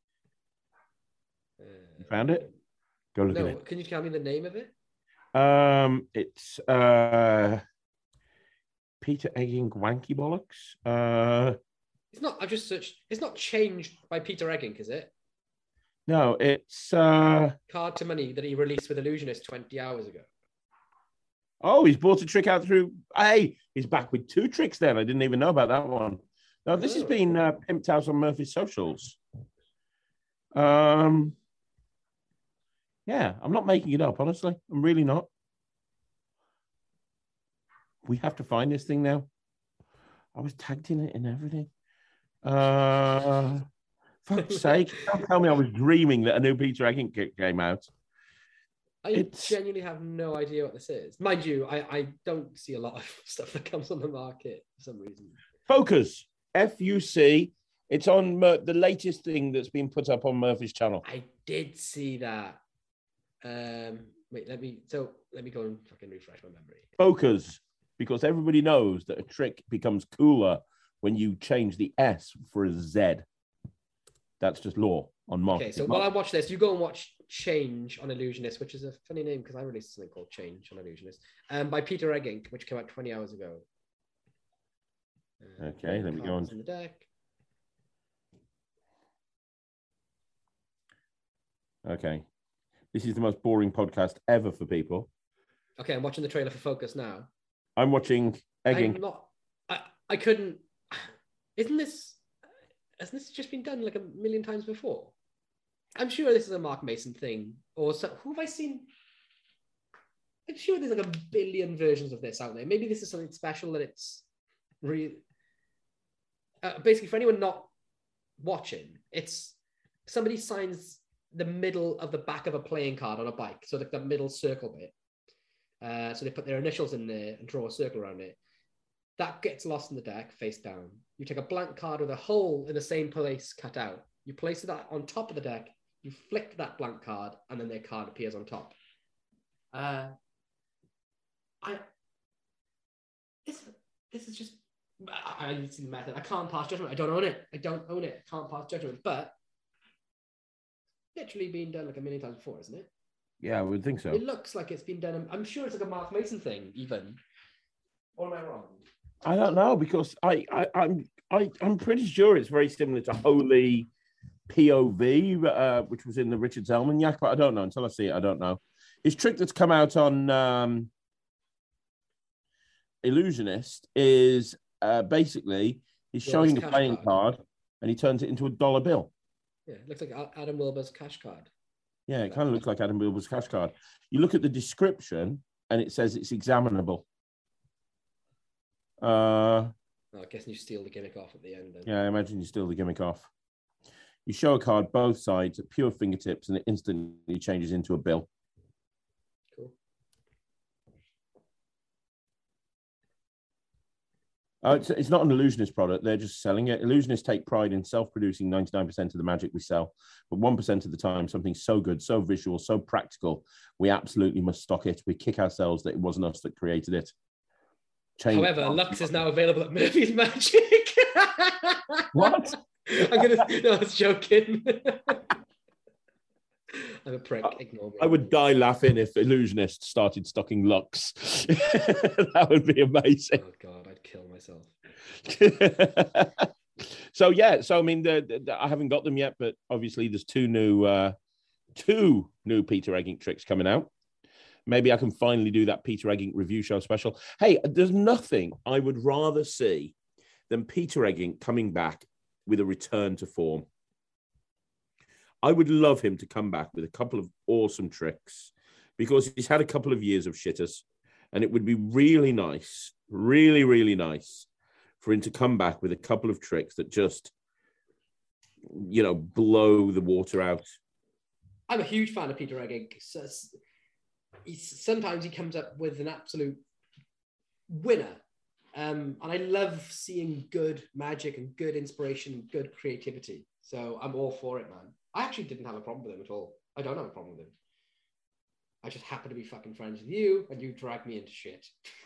Uh, You found it? Go look no, at can you tell me the name of it? it. Um, it's uh, Peter Egging Wanky Bollocks. Uh, It's not. I've just searched. It's not changed by Peter Eggink, is it? no, it's uh. Card to Money that he released with Illusionist twenty hours ago. Oh, he's brought a trick out through. Hey, he's back with two tricks. Then I didn't even know about that one. No, this has Oh. been uh, pimped out on Murphy's socials. Um. Yeah, I'm not making it up, honestly. I'm really not. We have to find this thing now. I was tagged in it and everything. Uh, fuck's sake. Don't tell me I was dreaming that a new Peter Egging kit came out. I It's- genuinely have no idea what this is. Mind you, I, I don't see a lot of stuff that comes on the market for some reason. Focus. F U C. It's on Mur- the latest thing that's been put up on Murphy's channel. I did see that. Um, wait, let me. So let me go and fucking refresh my memory. Focus. Because everybody knows that a trick becomes cooler when you change the S for a Z. That's just law on marketing. Okay, so while I watch this, you go and watch Change on Illusionist, which is a funny name because I released something called Change on Illusionist, um, by Peter Eggink, which came out twenty hours ago. Uh, Okay, let me go on. cards in the deck. Okay. This is the most boring podcast ever for people. Okay, I'm watching the trailer for Focus now. I'm watching Egging. I'm not. I, I couldn't. Isn't this? Hasn't this just been done like a million times before? I'm sure this is a Mark Mason thing, or so, who have I seen? I'm sure there's like a billion versions of this out there. Maybe this is something special that it's really. Uh, basically, for anyone not watching, it's somebody signs the middle of the back of a playing card on a bike, so like the middle circle bit. Uh, so they put their initials in there and draw a circle around it. That gets lost in the deck, face down. You take a blank card with a hole in the same place cut out. You place that on top of the deck. You flick that blank card, and then their card appears on top. Uh, I this this is just I, I need to see the method. I can't pass judgment. I don't own it. I don't own it. I can't pass judgment. But literally been done like a million times before, isn't it? Yeah, I would think so. It looks like it's been done. I'm sure it's like a Mark Mason thing, even. Or am I wrong? I don't know because I, I I'm I, I'm pretty sure it's very similar to Holy P O V, uh, which was in the Richard Zellman but I don't know until I see it. I don't know. His trick that's come out on um, Illusionist is uh, basically he's Well, showing it's a cash playing card. card and he turns it into a dollar bill. Yeah, it looks like Al- Adam Wilbur's cash card. Yeah, it kind of looks like Adam Wilbur's cash card. You look at the description and it says it's examinable. Uh, Oh, I guess you steal the gimmick off at the end then. yeah, I imagine you steal the gimmick off. You show a card both sides at pure fingertips and it instantly changes into a bill. Cool. Uh, it's, it's not an Illusionist product. They're just selling it. Illusionists take pride in self-producing ninety-nine percent of the magic we sell. But one percent of the time, something so good, so visual, so practical, we absolutely must stock it. We kick ourselves that it wasn't us that created it. Change However, Lux is now available at Murphy's Magic. What? I'm going to... No, I was joking. I'm a prick. Ignore me. I would die laughing if Illusionist started stocking Lux. That would be amazing. Oh, God, I'd kill myself. So, yeah. So, I mean, the, the, I haven't got them yet, but obviously there's two new, uh, two new Peter Eggink tricks coming out. Maybe I can finally do that Peter Eggink review show special. Hey, there's nothing I would rather see than Peter Eggink coming back with a return to form. I would love him to come back with a couple of awesome tricks because he's had a couple of years of shitters and it would be really nice, really, really nice for him to come back with a couple of tricks that just, you know, blow the water out. I'm a huge fan of Peter Eggink. So he's, sometimes he comes up with an absolute winner. Um, and I love seeing good magic and good inspiration and good creativity. So I'm all for it, man. I actually didn't have a problem with him at all. I don't have a problem with him. I just happen to be fucking friends with you and you drag me into shit.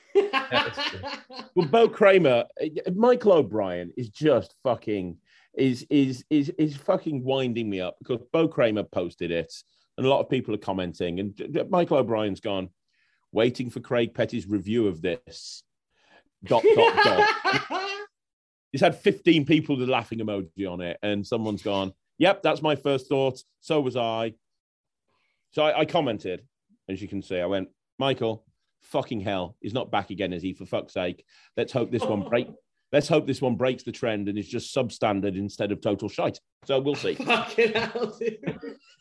Well, Bo Kramer, Michael O'Brien is just fucking, is, is, is, is fucking winding me up because Bo Kramer posted it and a lot of people are commenting and Michael O'Brien's gone, waiting for Craig Petty's review of this. Dot, dot, dot. He's had fifteen people with a laughing emoji on it, and someone's gone, yep, that's my first thought. So was I. So I, I commented, as you can see, I went, Michael, fucking hell, he's not back again, is he? For fuck's sake. Let's hope this one break. Let's hope this one breaks the trend and is just substandard instead of total shite. So we'll see. Fucking hell, dude.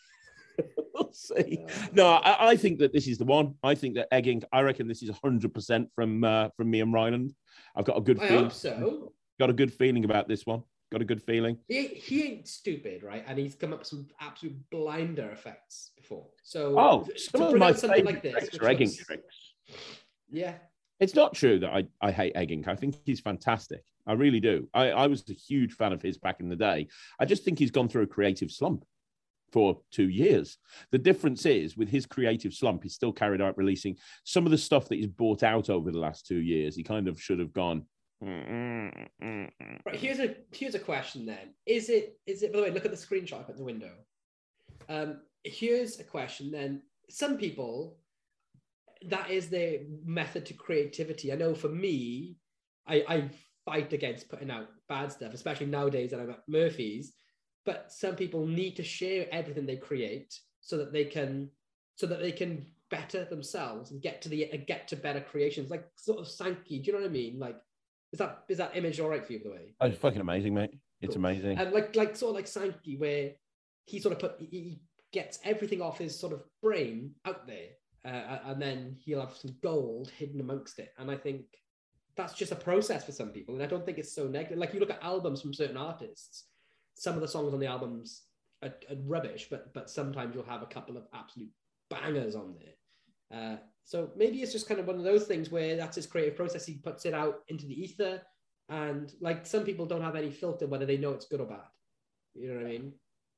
We'll see. No, I, I think that this is the one. I think that Eggink, I reckon this is one hundred percent from uh, from me and Ryland. I've got a good I feeling. hope so. Got a good feeling about this one. Got a good feeling. He, he ain't stupid, right? And he's come up with some absolute blinder effects before. So Oh, to some of bring my out something favourite like this, tricks which are Eggink looks- tricks. Yeah. It's not true that I, I hate Eggink. I think he's fantastic. I really do. I, I was a huge fan of his back in the day. I just think he's gone through a creative slump for two years. The difference is with his creative slump, he's still carried out releasing some of the stuff that he's bought out over the last two years. He kind of should have gone. Right. Here's a here's a question then. Is it is it by the way, look at the screenshot up at the window. Um, here's a question then. Some people, that is their method to creativity. I know for me, I, I fight against putting out bad stuff, especially nowadays that I'm at Murphy's. But some people need to share everything they create so that they can so that they can better themselves and get to the uh, get to better creations, like sort of Sankey. Do you know what I mean? Like, is that is that image all right for you, by the way? Oh, it's fucking amazing, mate. It's Cool. amazing. And like like sort of like Sankey, where he sort of put he, he gets everything off his sort of brain out there, uh, and then he'll have some gold hidden amongst it. And I think that's just a process for some people, and I don't think it's so negative. Like you look at albums from certain artists. Some of the songs on the albums are, are rubbish, but but sometimes you'll have a couple of absolute bangers on there. Uh, so maybe it's just kind of one of those things where that's his creative process. He puts it out into the ether, and like some people don't have any filter whether they know it's good or bad. You know what I mean?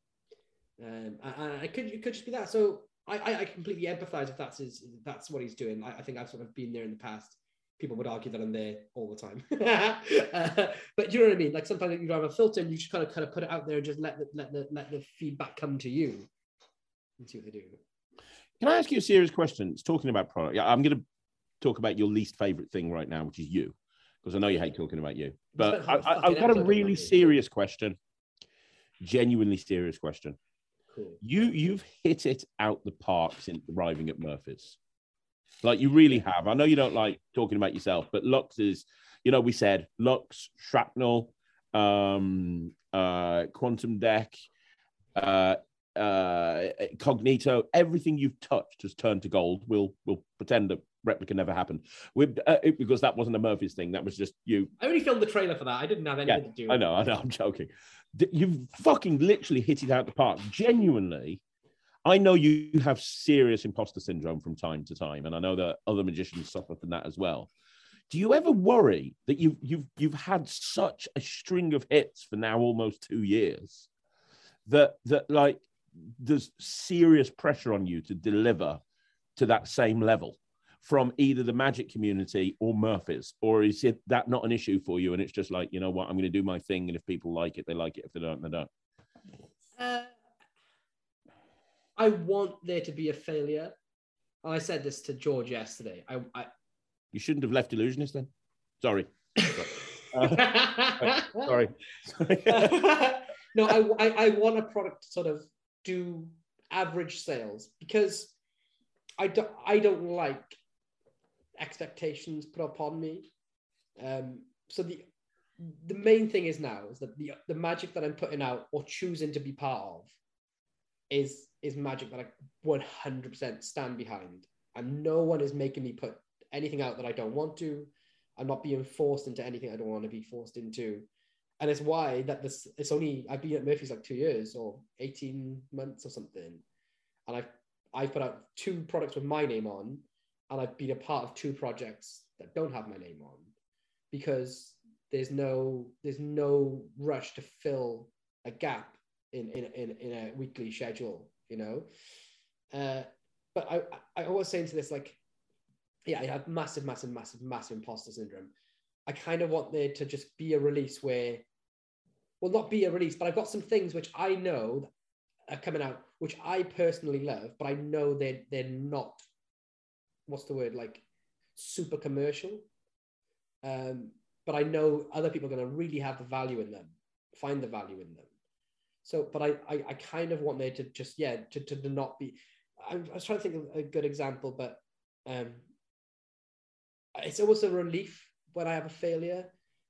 Um, I, I could it could just be that. So I, I completely empathize if that's his, if that's what he's doing. I, I think I've sort of been there in the past. People would argue that I'm there all the time, uh, but you know what I mean. Like sometimes you don't have a filter, and you just kind of kind of put it out there and just let the let the let the feedback come to you and see what they do. Can I ask you a serious question? It's talking about product. Yeah, I'm going to talk about your least favorite thing right now, which is you, because I know you hate talking about you. But Spent I, half a I, fucking I've got a episode really on me. serious question, genuinely serious question. Cool. You you've hit it out the park since arriving at Murphy's. Like you really have. I know you don't like talking about yourself, but Lux is, you know, we said Lux, Shrapnel, um, uh, Quantum Deck, uh, uh, Cognito, everything you've touched has turned to gold. We'll we'll pretend that replica never happened. We uh, it, because that wasn't a Murphy's thing. That was just you. I only filmed the trailer for that. I didn't have anything Yeah, to do I with know, I know. I'm joking. You've fucking literally hit it out the park. Genuinely, I know you have serious imposter syndrome from time to time, and I know that other magicians suffer from that as well. Do you ever worry that you've you've you've had such a string of hits for now almost two years that that like there's serious pressure on you to deliver to that same level from either the magic community or Murphy's, or is it that not an issue for you? And it's just like, you know what, I'm going to do my thing, and if people like it, they like it. If they don't, they don't. Uh, I want there to be a failure. I said this to George yesterday. I, I... You shouldn't have left Illusionist then. Sorry. uh, sorry. sorry. no, I, I, I want a product to sort of do average sales because I don't, I don't like expectations put upon me. Um, so the the main thing is now is that the the magic that I'm putting out or choosing to be part of is is magic that I one hundred percent stand behind, and no one is making me put anything out that I don't want to. I'm not being forced into anything I don't want to be forced into, and it's why that this it's only I've been at Murphy's like two years or eighteen months or something, and I've I've put out two products with my name on, and I've been a part of two projects that don't have my name on, because there's no there's no rush to fill a gap in in in, in a weekly schedule, you know. Uh, but I I always say into this, like, yeah, I have massive, massive, massive, massive imposter syndrome. I kind of want there to just be a release where, well, not be a release, but I've got some things which I know are coming out, which I personally love, but I know they're they're not, what's the word, like super commercial. Um, but I know other people are going to really have the value in them, find the value in them. So, but I, I, I kind of want there to just, yeah, to, to, to not be, I, I was trying to think of a good example, but um, it's almost a relief when I have a failure,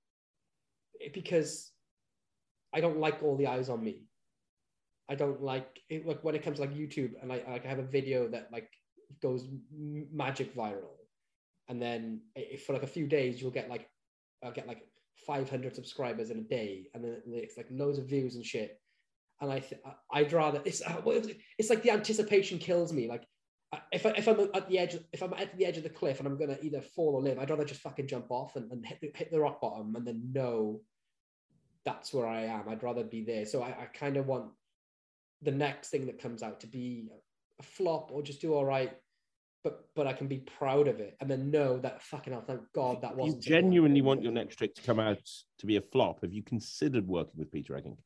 because I don't like all the eyes on me. I don't like it, like when it comes to like YouTube, and I, like I have a video that like goes magic viral, and then if for like a few days you'll get like I'll get like five hundred subscribers in a day, and then it's like loads of views and shit. And I th- I'd rather it's it's like the anticipation kills me. Like if I, if I'm at the edge if I'm at the edge of the cliff and I'm gonna either fall or live, I'd rather just fucking jump off and, and hit the, hit the rock bottom and then know that's where I am. I'd rather be there. So I, I kind of want the next thing that comes out to be a flop or just do all right, but but I can be proud of it and then know that fucking hell, thank God that wasn't. You genuinely want your next trick to come out to be a flop. Have you considered working with Peter Egging?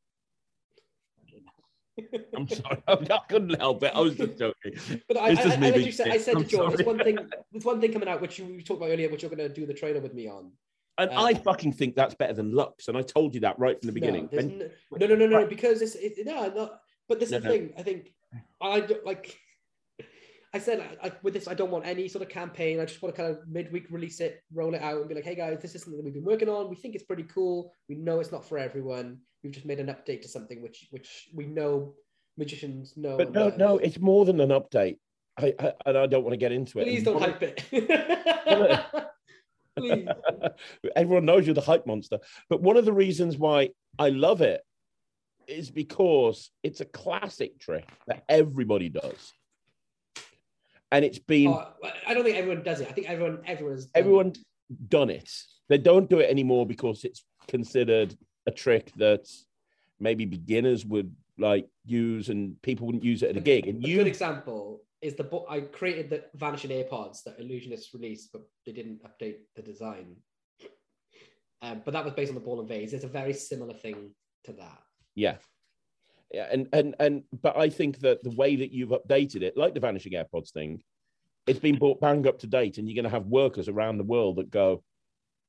I'm sorry, I couldn't help it. I was just joking. But I, I, I, I, you said, I said I'm to George, sorry. there's one thing, there's one thing coming out which you, you talked about earlier, which you're going to do the trailer with me on. And Uh, I fucking think that's better than Lux, and I told you that right from the beginning. No, there's And- no, no, no, no, no, because it's it, no, not. But this is No, the no. thing. I think I don't like. I said I, I, with this, I don't want any sort of campaign. I just want to kind of midweek release it, roll it out, and be like, "Hey guys, this is something that we've been working on. We think it's pretty cool. We know it's not for everyone. We've just made an update to something which which we know magicians know." But and no, love." no, it's more than an update. I, I and I don't want to get into it. Please And don't one- hype it. Please. Everyone knows you're the hype monster. But one of the reasons why I love it is because it's a classic trick that everybody does. And it's been Oh, I don't think everyone does it. I think everyone everyone has done everyone it. done it. They don't do it anymore because it's considered a trick that maybe beginners would like use and people wouldn't use it at a gig. And A you good example is the book I created, the Vanishing AirPods that Illusionists released, but they didn't update the design. Um, but that was based on the ball and vase. It's a very similar thing to that. Yeah. Yeah, and and and but I think that the way that you've updated it, like the Vanishing AirPods thing, it's been brought bang up to date, and you're going to have workers around the world that go,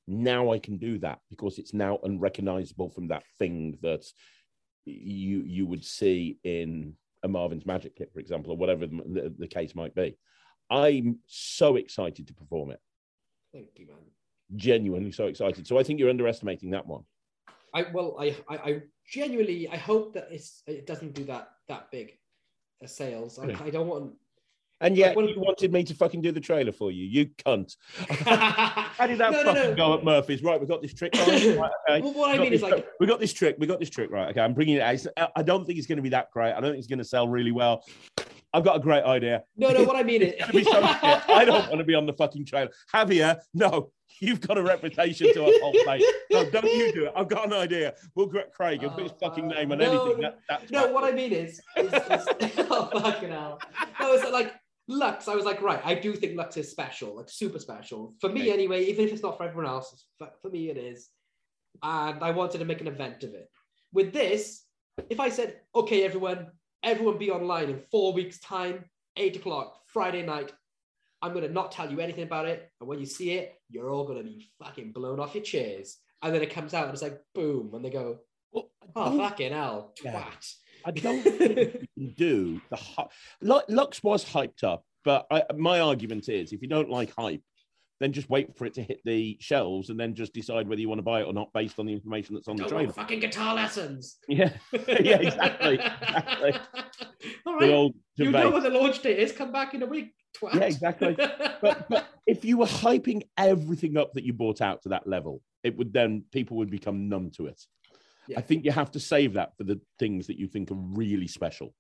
Now I can do that because it's now unrecognizable from that thing that you you would see in a Marvin's Magic kit, for example, or whatever the, the case might be. I'm so excited to perform it. Thank you, man. Genuinely so excited. So I think you're underestimating that one. I well, I I, I genuinely I hope that it's it doesn't do that that big a sales. I, I don't want. And yet like, you wanted me to fucking do the trailer for you, you cunt. How did that no, fucking no, no. go at Murphy's? Right, we've got this trick. Right, okay. Well, what I mean is like... We got this trick, we got this trick, right, okay, I'm bringing it out. I don't think it's going to be that great. I don't think it's going to sell really well. I've got a great idea. No, no, what I mean is... Be so I don't want to be on the fucking trailer. Javier, no, you've got a reputation to uphold, mate. No, don't you do it. I've got an idea. We'll get Craig and put his fucking uh, name on no, anything. That, that's no, right. What I mean is... is, is oh, fucking hell. No, it's like... Lux, I was like, right, I do think Lux is special, like super special. For me, okay. Anyway, even if it's not for everyone else, for me it is. And I wanted to make an event of it. With this, if I said, okay, everyone, everyone be online in four weeks' time, eight o'clock, Friday night, I'm going to not tell you anything about it. And when you see it, you're all going to be fucking blown off your chairs. And then it comes out and it's like, boom. And they go, oh, fucking hell, twat. Yeah. I don't think you can do the hype. Lux was hyped up, but I, my argument is if you don't like hype, then just wait for it to hit the shelves and then just decide whether you want to buy it or not based on the information that's on don't the trailer. Want fucking guitar lessons. Yeah, yeah, exactly. exactly. All right, you debate. Know what the launch date is. Come back in a week. Twat. Yeah, exactly. but, but if you were hyping everything up that you bought out to that level, it would then people would become numb to it. Yeah. I think you have to save that for the things that you think are really special.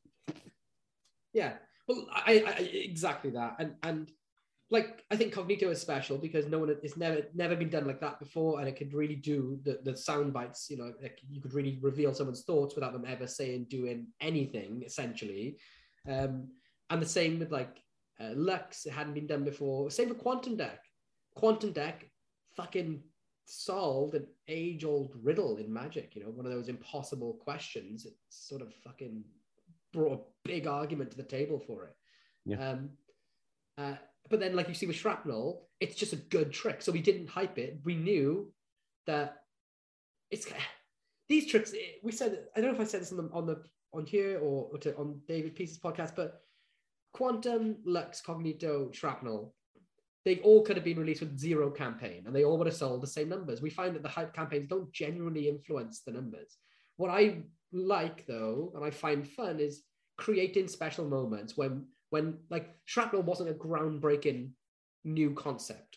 Yeah, well, I, I exactly that, and and like I think Cognito is special because no one it's never never been done like that before, and it could really do the the sound bites. You know, like you could really reveal someone's thoughts without them ever saying doing anything essentially. Um, and the same with like uh, Lux, it hadn't been done before. Same with Quantum Deck. Quantum Deck, fucking. Solved an age-old riddle in Magic, you know, one of those impossible questions. It sort of fucking brought a big argument to the table for it. Yeah. Um, uh, but then, like you see with Shrapnel, it's just a good trick. So we didn't hype it. We knew that it's these tricks. We said, I don't know if I said this on the on the on here or, or to, on David Peace's podcast, but Quantum, Lux, Cognito, Shrapnel. They all could have been released with zero campaign and they all would have sold the same numbers. We find that the hype campaigns don't genuinely influence the numbers. What I like though, and I find fun is creating special moments when, when like Shrapnel wasn't a groundbreaking new concept.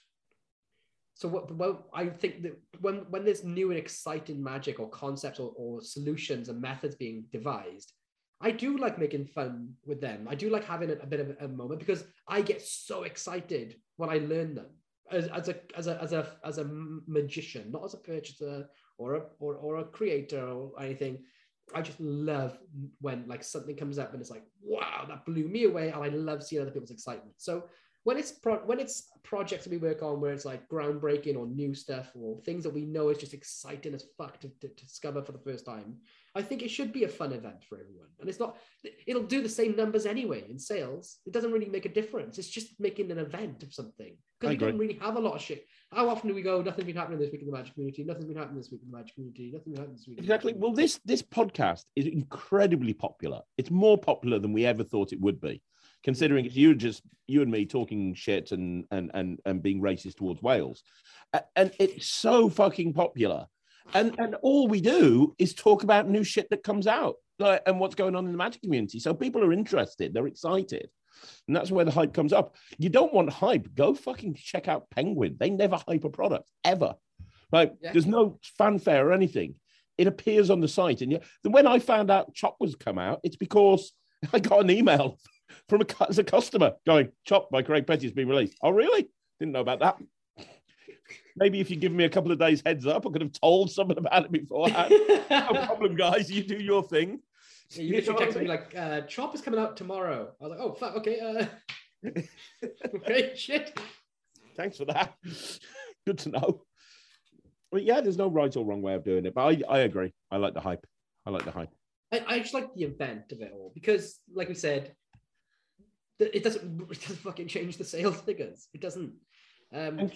So what, well, I think that when, when there's new and exciting magic or concepts or, or solutions and methods being devised, I do like making fun with them. I do like having a, a bit of a moment because I get so excited when I learn them as, as a as a as a as a magician, not as a purchaser or a or, or a creator or anything. I just love when like something comes up and it's like, wow, that blew me away, and I love seeing other people's excitement. So when it's pro- when it's projects that we work on where it's like groundbreaking or new stuff or things that we know is just exciting as fuck to, to, to discover for the first time, I think it should be a fun event for everyone. And it's not, it'll do the same numbers anyway in sales. It doesn't really make a difference. It's just making an event of something because we don't really have a lot of shit. How often do we go, nothing's been happening this week in the Magic community, nothing's been happening this week in the Magic community, nothing's been happening this week. Exactly. Well, this this podcast is incredibly popular. It's more popular than we ever thought it would be. Considering it's you just you and me talking shit and and and and being racist towards Wales, and it's so fucking popular, and and all we do is talk about new shit that comes out, like and what's going on in the Magic community. So people are interested, they're excited, and that's where the hype comes up. You don't want hype? Go fucking check out Penguin. They never hype a product ever. Like yeah. There's no fanfare or anything. It appears on the site, and yeah, when I found out Chop was come out, it's because I got an email from a, as a customer going, Chop by Craig Petty has been released. Oh, really? Didn't know about that. Maybe if you give me a couple of days heads up, I could have told someone about it beforehand. No problem, guys. You do your thing. Yeah, you literally texted me like, uh, Chop is coming out tomorrow. I was like, oh, fuck, okay. Uh... okay, shit. Thanks for that. Good to know. But yeah, there's no right or wrong way of doing it. But I, I agree. I like the hype. I like the hype. I, I just like the event of it all because, like we said, it doesn't, it doesn't fucking change the sales figures. It doesn't. Um,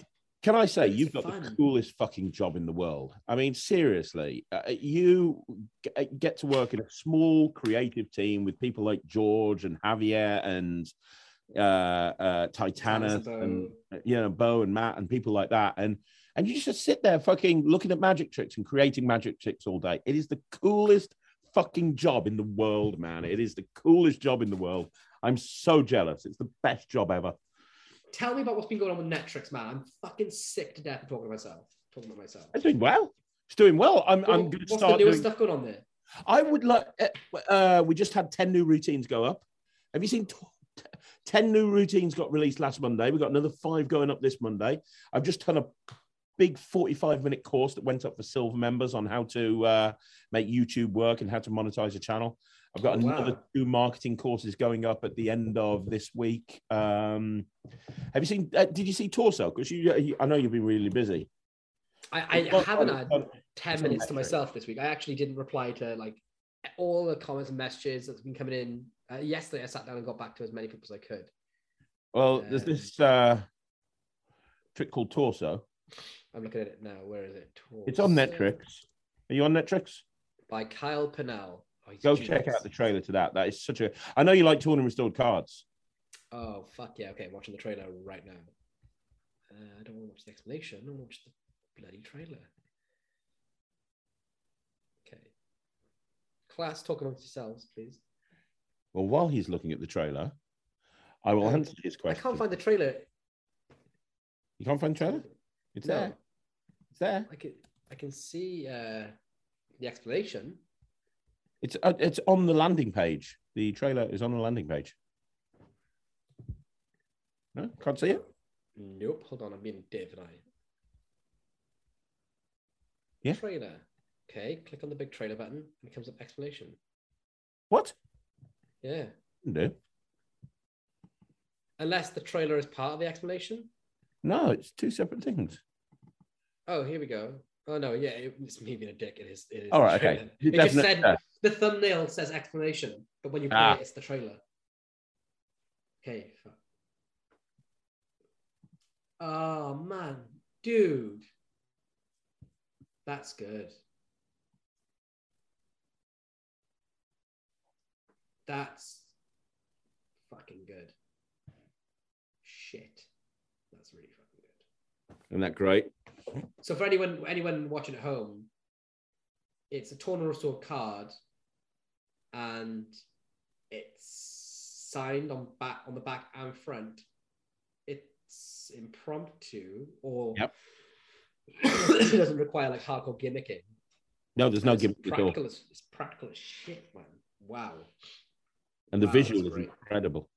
Can I say, It's you've got fun. the coolest fucking job in the world? I mean, seriously, uh, you g- get to work in a small creative team with people like George and Javier and uh, uh, Titanus Bo. and, uh, you know, Bo and Matt and people like that. And and you just sit there fucking looking at magic tricks and creating magic tricks all day. It is the coolest fucking job in the world, man. It is the coolest job in the world. I'm so jealous. It's the best job ever. Tell me about what's been going on with Netrix, man. I'm fucking sick to death of talking to myself. Talking about myself. It's doing well. It's doing well. I'm, What- I'm going to what's start the newest doing... stuff going on there? I would like... Uh, uh, we just had ten new routines go up. Have you seen... T- ten new routines got released last Monday. We've got another five going up this Monday. I've just done a big forty-five minute course that went up for silver members on how to uh, make YouTube work and how to monetize a channel. I've got Oh, another wow. two marketing courses going up at the end of this week. Um, have you seen, uh, did you see Torso? Because you, you, I know you've been really busy. I, I It's on- haven't it's had on- ten it's on minutes to Netrix. myself this week. I actually didn't reply to like all the comments and messages that's been coming in. Uh, yesterday, I sat down and got back to as many people as I could. Well, there's this uh, trick called Torso. I'm looking at it now. Where is it? It's on Torso Netrix. Are you on Netrix? by Kyle Pennell. Oh, he's Go genius. check out the trailer to that. That is such a... I know you like torn and restored cards. Oh, fuck yeah. Okay, I'm watching the trailer right now. Uh, I don't want to watch the explanation. I want to watch the bloody trailer. Okay. Class, talk amongst yourselves, please. Well, while he's looking at the trailer, I will Um, answer his I question. can't find the trailer. You can't find the trailer? It's No. there. It's there. I can, I can see uh, the explanation. It's uh, it's on the landing page. The trailer is on the landing page. No, can't see it. Nope. Hold on. I'm being Dave and I. Yeah. Trailer. Okay. Click on the big trailer button and it comes up explanation. What? Yeah. No, Unless the trailer is part of the explanation. no, it's two separate things. Oh, here we go. Oh no, yeah, it- it's me being a dick. It is. It is All the right, okay. trailer. You It just definitely- said yeah. the thumbnail says explanation, but when you play Ah. it, it's the trailer. Okay. fuck. Oh man, dude, that's good. That's fucking good. Shit, that's really fucking good. Isn't that great? So for anyone anyone watching at home, it's a torn and restored card, and it's signed on back on the back and front. It's impromptu, or Yep. it doesn't require like hardcore gimmicking. No, there's no It's gimmick at all. practical as, it's practical as shit, man. Wow. And the Wow, visual that's is great. incredible.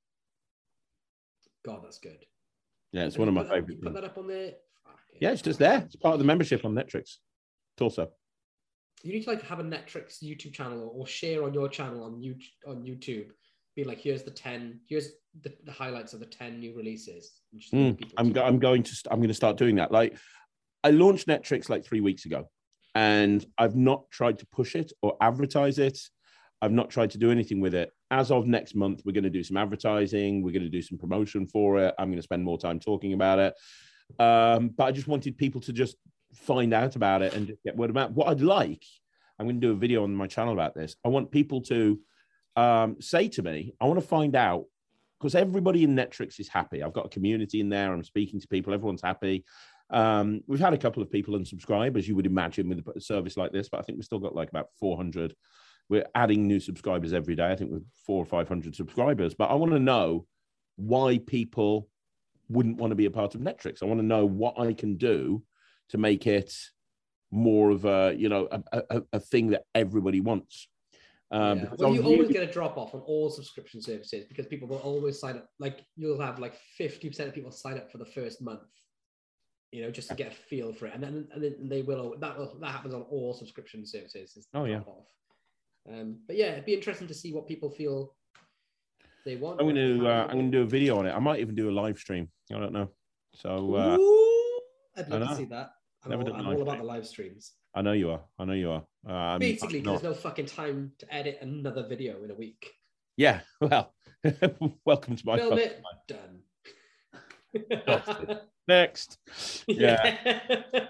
God, that's good. Yeah, it's Have one of you my put that- favorite you Put things. that up on there. Fucking Yeah, it's just there. It's part of the membership on Netrix. Torso. You need to like have a Netrix YouTube channel or share on your channel on YouTube. On YouTube, be like, here's the ten, here's the, the highlights of the ten new releases. And just Mm, people I'm to- go- I'm going to st- I'm going to start doing that. Like, I launched Netrix like three weeks ago, and I've not tried to push it or advertise it. I've not tried to do anything with it. As of next month, we're going to do some advertising. We're going to do some promotion for it. I'm going to spend more time talking about it. Um, but I just wanted people to just find out about it and just get word of mouth. What I'd like, I'm going to do a video on my channel about this. I want people to um, say to me, I want to find out, because everybody in Netrix is happy. I've got a community in there. I'm speaking to people. Everyone's happy. Um, we've had a couple of people unsubscribe, as you would imagine with a service like this, but I think we've still got like about four hundred. We're adding new subscribers every day. I think we're four or five hundred subscribers. But I want to know why people wouldn't want to be a part of Netrix. I want to know what I can do to make it more of a, you know, a, a, a thing that everybody wants. Um, Yeah. because Well, I you really- always get a drop off on all subscription services because people will always sign up. Like you'll have like fifty percent of people sign up for the first month, you know, just to get a feel for it, and then and then they will. That will that happens on all subscription services. is the Oh, yeah. drop off. Um, but yeah, it'd be interesting to see what people feel they want. I'm going what they to uh, have. I'm going to do a video on it. I might even do a live stream. I don't know. So uh, Ooh, I'd I love know. to see that. I'm, Never all, done I'm live all about stream. the live streams. I know you are. I know you are. Uh, I'm- Basically, I'm because not. there's no fucking time to edit another video in a week. Yeah. Well, welcome to my. Film fucking it, life. done. Next. Yeah.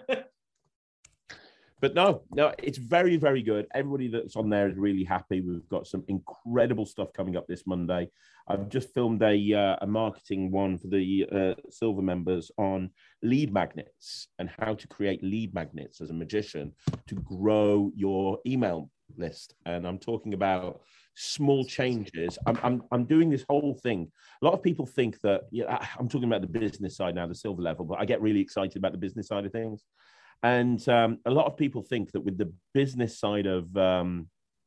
But no, no, it's very, very good. Everybody that's on there is really happy. We've got some incredible stuff coming up this Monday. I've just filmed a uh, a marketing one for the uh, silver members on lead magnets and how to create lead magnets as a magician to grow your email list. And I'm talking about small changes. I'm I'm I'm doing this whole thing. A lot of people think that, yeah, I'm talking about the business side now, the silver level, but I get really excited about the business side of things. And um, a lot of people think that with the business side of um,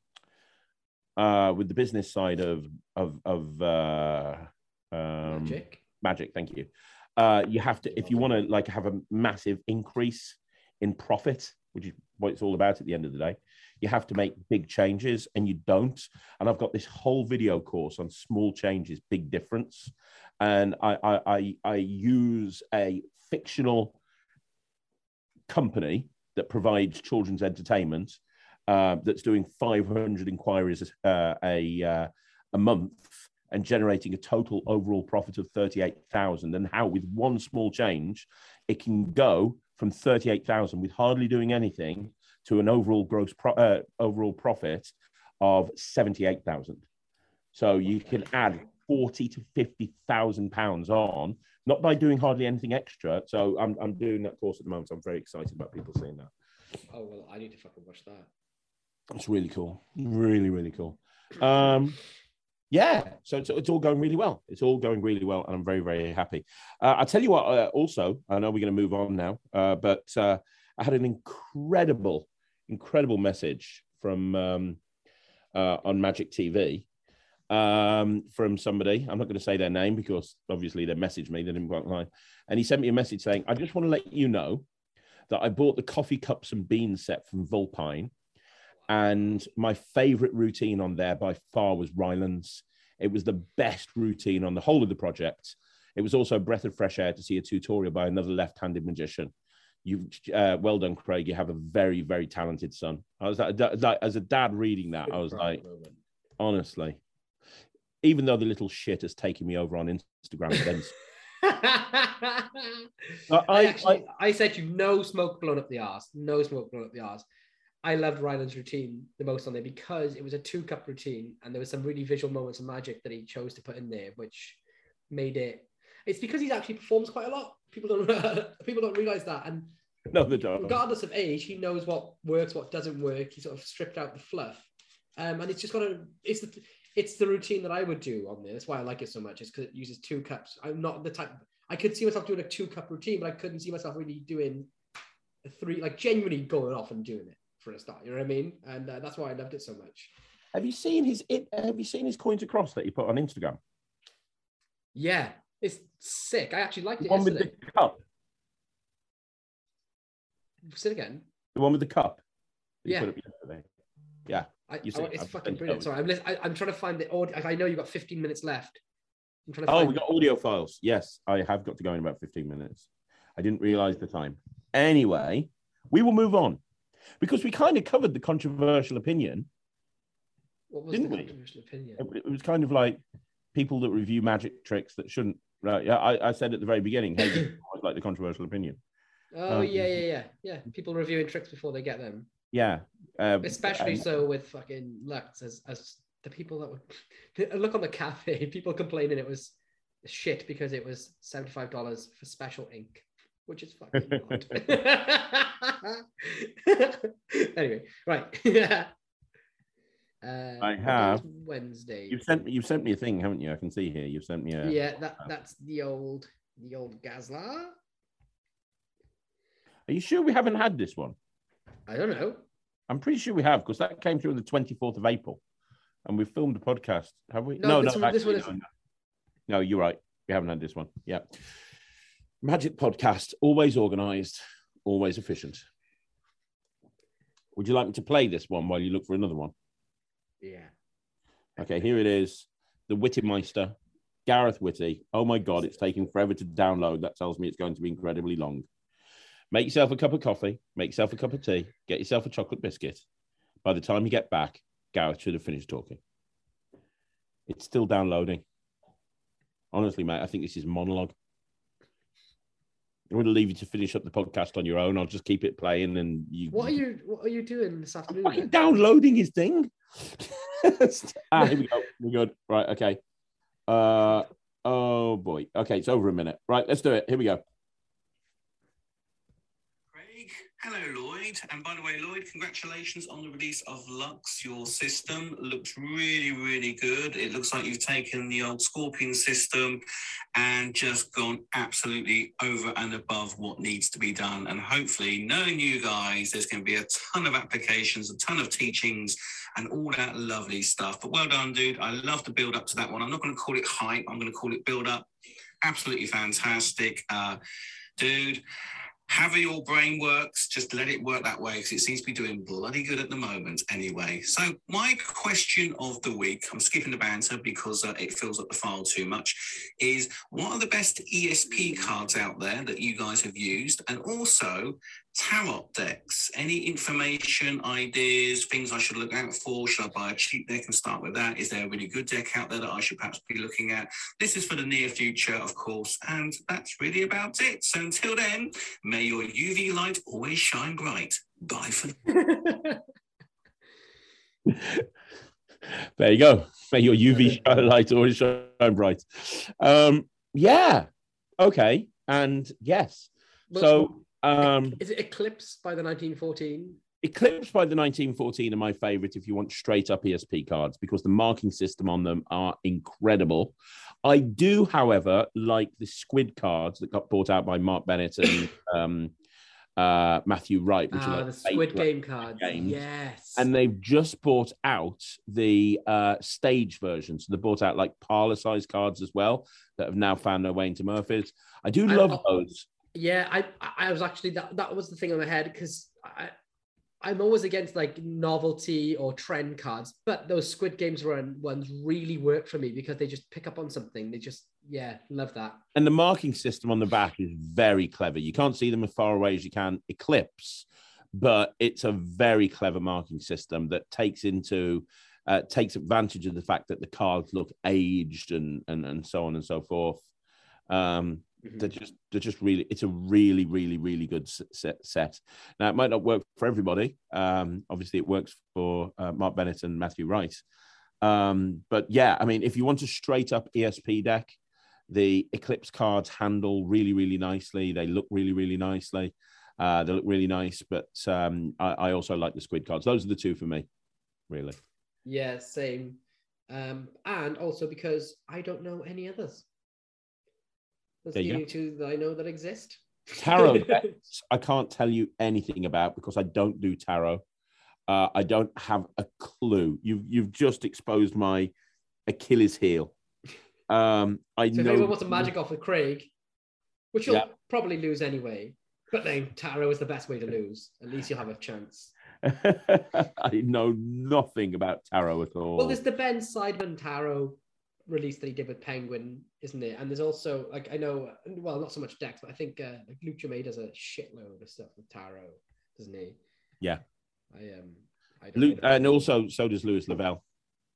uh, with the business side of of of uh, um, Magic. Magic, thank you. Uh, you have to, if you want to like have a massive increase in profit, which is what it's all about at the end of the day, you have to make big changes, and you don't. And I've got this whole video course on small changes, big difference. And I I I, I use a fictional company that provides children's entertainment uh, that's doing five hundred inquiries uh, a uh, a month and generating a total overall profit of thirty-eight thousand, and how with one small change it can go from thirty-eight thousand with hardly doing anything to an overall gross pro- uh, overall profit of seventy-eight thousand. So you can add forty to fifty thousand pounds on, not by doing hardly anything extra. So I'm I'm doing that course at the moment. So I'm very excited about people seeing that. Oh well, I need to fucking watch that. It's really cool, really really cool. Um, yeah, so it's, it's all going really well. It's all going really well, and I'm very very happy. Uh, I'll tell you what. Uh, also, I know we're going to move on now, uh, but uh, I had an incredible incredible message from um, uh, on Magic T V. Um, from somebody. I'm not going to say their name because obviously they messaged me. They didn't quite lie. And he sent me a message saying, I just want to let you know that I bought the coffee cups and beans set from Vulpine. And my favorite routine on there by far was Ryland's. It was the best routine on the whole of the project. It was also a breath of fresh air to see a tutorial by another left-handed magician. You, uh, well done, Craig. You have a very, very talented son. I was like, like as a dad reading that, I was like, honestly, even though the little shit has taken me over on Instagram. Then I, I, actually, I, I said you no smoke blown up the arse, no smoke blown up the arse. I loved Ryland's routine the most on there because it was a two cup routine, and there was some really visual moments of magic that he chose to put in there, which made it. It's because he actually performs quite a lot. People don't people don't realize that, and no, they don't. Regardless of age, he knows what works, what doesn't work. He sort of stripped out the fluff, um, and it's just got a. It's the. It's the routine that I would do on there. That's why I like it so much. It's because it uses two cups. I'm not the type. I could see myself doing a two cup routine, but I couldn't see myself really doing a three, like genuinely going off and doing it for a start. You know what I mean? And uh, that's why I loved it so much. Have you seen his? It, have you seen his coins across that he put on Instagram? Yeah, it's sick. I actually liked the it. One yesterday. with the cup. Say it again. The one with the cup. That Yeah. You put up yesterday. Yeah. I, You I, see, it's I've fucking sent brilliant. those. Sorry, I'm, lis- I, I'm trying to find the audio. I know you've got fifteen minutes left. I'm trying to Oh, find we got audio files. Yes, I have got to go in about fifteen minutes. I didn't realize the time. Anyway, we will move on because we kind of covered the controversial opinion. What was didn't the we? controversial opinion? It, it was kind of like people that review magic tricks that shouldn't. Right? Yeah, I, I said at the very beginning, hey, you always like the controversial opinion. Oh, Um, yeah, yeah, yeah. Yeah. People reviewing tricks before they get them. Yeah. Uh, Especially and- so with fucking Lux as, as the people that would look on the cafe, people complaining it was shit because it was seventy-five dollars for special ink, which is fucking not. Anyway, right. uh, I have. Wednesday. You've sent me. You've sent me a thing, haven't you? I can see here. You've sent me a. Yeah, that that's the old the old Gazla. Are you sure we haven't had this one? I don't know. I'm pretty sure we have because that came through on the twenty-fourth of April, and we filmed a podcast. Have we? No, No, this no, one- this actually, one is- no, no. No, you're right. We haven't had this one. Yeah. Magic podcast, always organised, always efficient. Would you like me to play this one while you look for another one? Yeah. Okay, here it is. The Witty Meister, Gareth Whitty. Oh my God, it's taking forever to download. That tells me it's going to be incredibly long. Make yourself a cup of coffee, make yourself a cup of tea, get yourself a chocolate biscuit. By the time you get back, Gareth should have finished talking. It's still downloading. Honestly, mate, I think this is a monologue. I'm going to leave you to finish up the podcast on your own. I'll just keep it playing, and you. What are you? What are you doing this afternoon? I'm downloading his thing. ah, here we go. We're good. Right. Okay. Uh. Oh boy. Okay. It's over a minute. Right. Let's do it. Here we go. Hello, Lloyd. And by the way, Lloyd, congratulations on the release of Lux. Your system looks really, really good. It looks like you've taken the old Scorpion system and just gone absolutely over and above what needs to be done. And hopefully, knowing you guys, there's going to be a ton of applications, a ton of teachings, and all that lovely stuff. But well done, dude. I love the build up to that one. I'm not going to call it hype. I'm going to call it build up. Absolutely fantastic. Uh, dude. However your brain works, just let it work that way, because it seems to be doing bloody good at the moment anyway. So my question of the week, I'm skipping the banter because uh, it fills up the file too much, is what are the best E S P cards out there that you guys have used? And also tarot decks, any information, ideas, things I should look out for? Should I buy a cheap deck and start with that? Is there a really good deck out there that I should perhaps be looking at? This is for the near future, of course, and that's really about it. So until then, may your U V light always shine bright. Bye for now. There you go. May your U V light always shine bright. Um, yeah. Okay. And yes. So um, is it Eclipse by the nineteen fourteen? Eclipse by the nineteen fourteen are my favorite if you want straight up E S P cards, because the marking system on them are incredible. I do, however, like the squid cards that got bought out by Mark Bennett and um, uh, Matthew Wright, which uh, are like the Squid Game cards. Games. Yes. And they've just bought out the uh, stage version. So they bought out like parlor size cards as well that have now found their way into Murphy's. I do love I, those. Yeah, I I was actually, that, that was the thing on my head, because I, I'm always against like novelty or trend cards, but those Squid Games run ones really work for me because they just pick up on something. They just, yeah, love that. And the marking system on the back is very clever. You can't see them as far away as you can Eclipse, but it's a very clever marking system that takes into, uh, takes advantage of the fact that the cards look aged and and, and so on and so forth. Um, Mm-hmm. They're just, they're just really, it's a really, really, really good set. set. Now, it might not work for everybody. Um, obviously, it works for uh, Mark Bennett and Matthew Wright. Um, but yeah, I mean, if you want a straight up E S P deck, the Eclipse cards handle really, really nicely. They look really, really nicely. Uh, they look really nice. But um, I, I also like the squid cards. Those are the two for me, really. Yeah, same. Um, and also because I don't know any others. That's the only two that I know that exist. Tarot decks, I can't tell you anything about because I don't do tarot. Uh, I don't have a clue. You've you've just exposed my Achilles heel. Um, I so know. if anyone wants a magic off with Craig, which you'll yeah. probably lose anyway, but then tarot is the best way to lose. At least you'll have a chance. I know nothing about tarot at all. Well, there's the Ben Seidman tarot release that he did with Penguin, isn't it? And there's also, like, I know, well, not so much decks, but I think uh, like Lucha May does a shitload of stuff with tarot, doesn't he? Yeah. I um, I don't Luke, know. and also so does Louis Lavelle.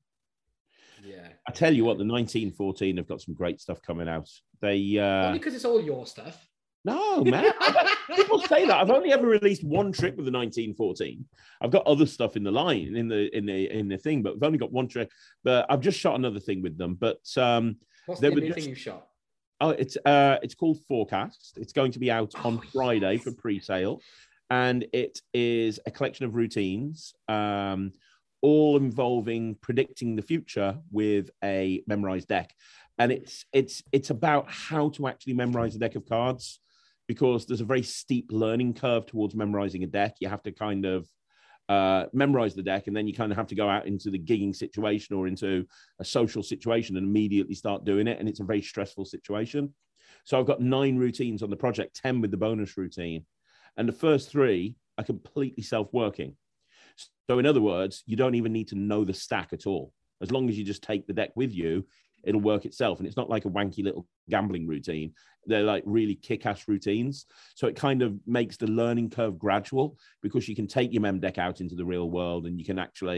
Yeah. I tell you what, the nineteen fourteen have got some great stuff coming out. They uh... only because it's all your stuff. No, man. People say that. I've only ever released one trick with the nineteen fourteen. I've got other stuff in the line, in the in the in the thing, but I've only got one trick. But I've just shot another thing with them. But um, what's the new just... thing you shot? Oh, it's uh, it's called Forecast. It's going to be out on oh, Friday yes. for pre-sale, and it is a collection of routines, um, all involving predicting the future with a memorized deck. And it's it's it's about how to actually memorize a deck of cards, because there's a very steep learning curve towards memorizing a deck. You have to kind of uh, memorize the deck, and then you kind of have to go out into the gigging situation or into a social situation and immediately start doing it. And it's a very stressful situation. So I've got nine routines on the project, ten with the bonus routine. And the first three are completely self-working. So in other words, you don't even need to know the stack at all. As long as you just take the deck with you, it'll work itself. And it's not like a wanky little gambling routine. They're like really kick-ass routines. So it kind of makes the learning curve gradual, because you can take your mem deck out into the real world and you can actually,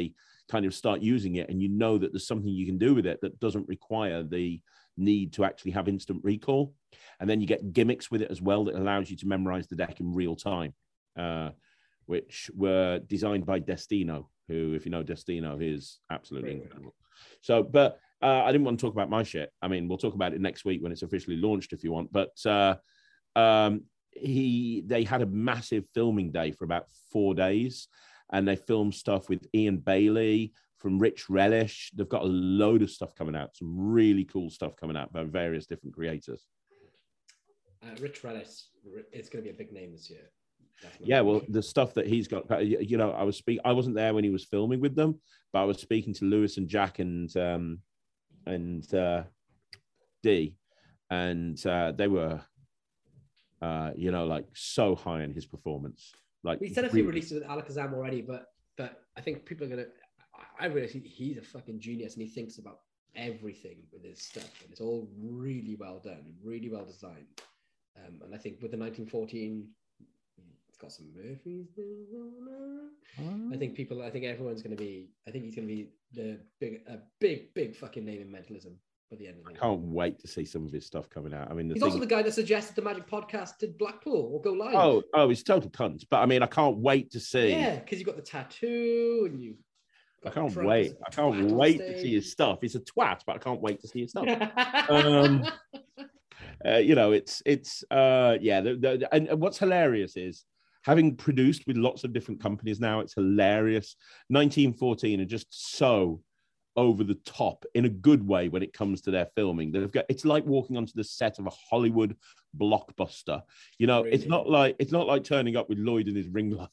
kind of start using it, and you know that there's something you can do with it that doesn't require the need to actually have instant recall. And then you get gimmicks with it as well that allows you to memorize the deck in real time, uh, which were designed by Destino, who, if you know Destino, is absolutely Right. incredible. So, but uh, I didn't want to talk about my shit. I mean, we'll talk about it next week when it's officially launched if you want. But uh, um, he, they had a massive filming day for about four days, and they filmed stuff with Ian Bailey from Rich Relish. They've got a load of stuff coming out, some really cool stuff coming out by various different creators. Uh, Rich Relish, it's going to be a big name this year. Definitely. Yeah, well, the stuff that he's got, you know, I was speak, I wasn't there when he was filming with them, but I was speaking to Lewis and Jack and um, and uh, D, and uh, they were, uh, you know, like so high in his performance. Like We said a few releases with Alakazam already, but but I think people are gonna. I realize he, he's a fucking genius, and he thinks about everything with his stuff, and it's all really well done, really well designed. Um, and I think with the nineteen fourteen, it's got some Murphys. I think people. I think everyone's gonna be. I think he's gonna be the big, a big, big fucking name in mentalism by the end of the I year. can't wait to see some of his stuff coming out. I mean, the He's thing, also the guy that suggested the Magic Podcast did Blackpool or go live. oh, oh, he's total cunt. But I mean, I can't wait to see. yeah, because you got the tattoo and you. I can't wait. I can't wait to see his stuff. He's a twat, but I can't wait to see his stuff. um, uh, you know, it's it's uh, yeah. The, the, and, and what's hilarious is having produced with lots of different companies now. It's hilarious. nineteen fourteen are just so over the top in a good way when it comes to their filming. They've got. It's like walking onto the set of a Hollywood blockbuster. You know, Really? it's not like it's not like turning up with Lloyd and his ring light.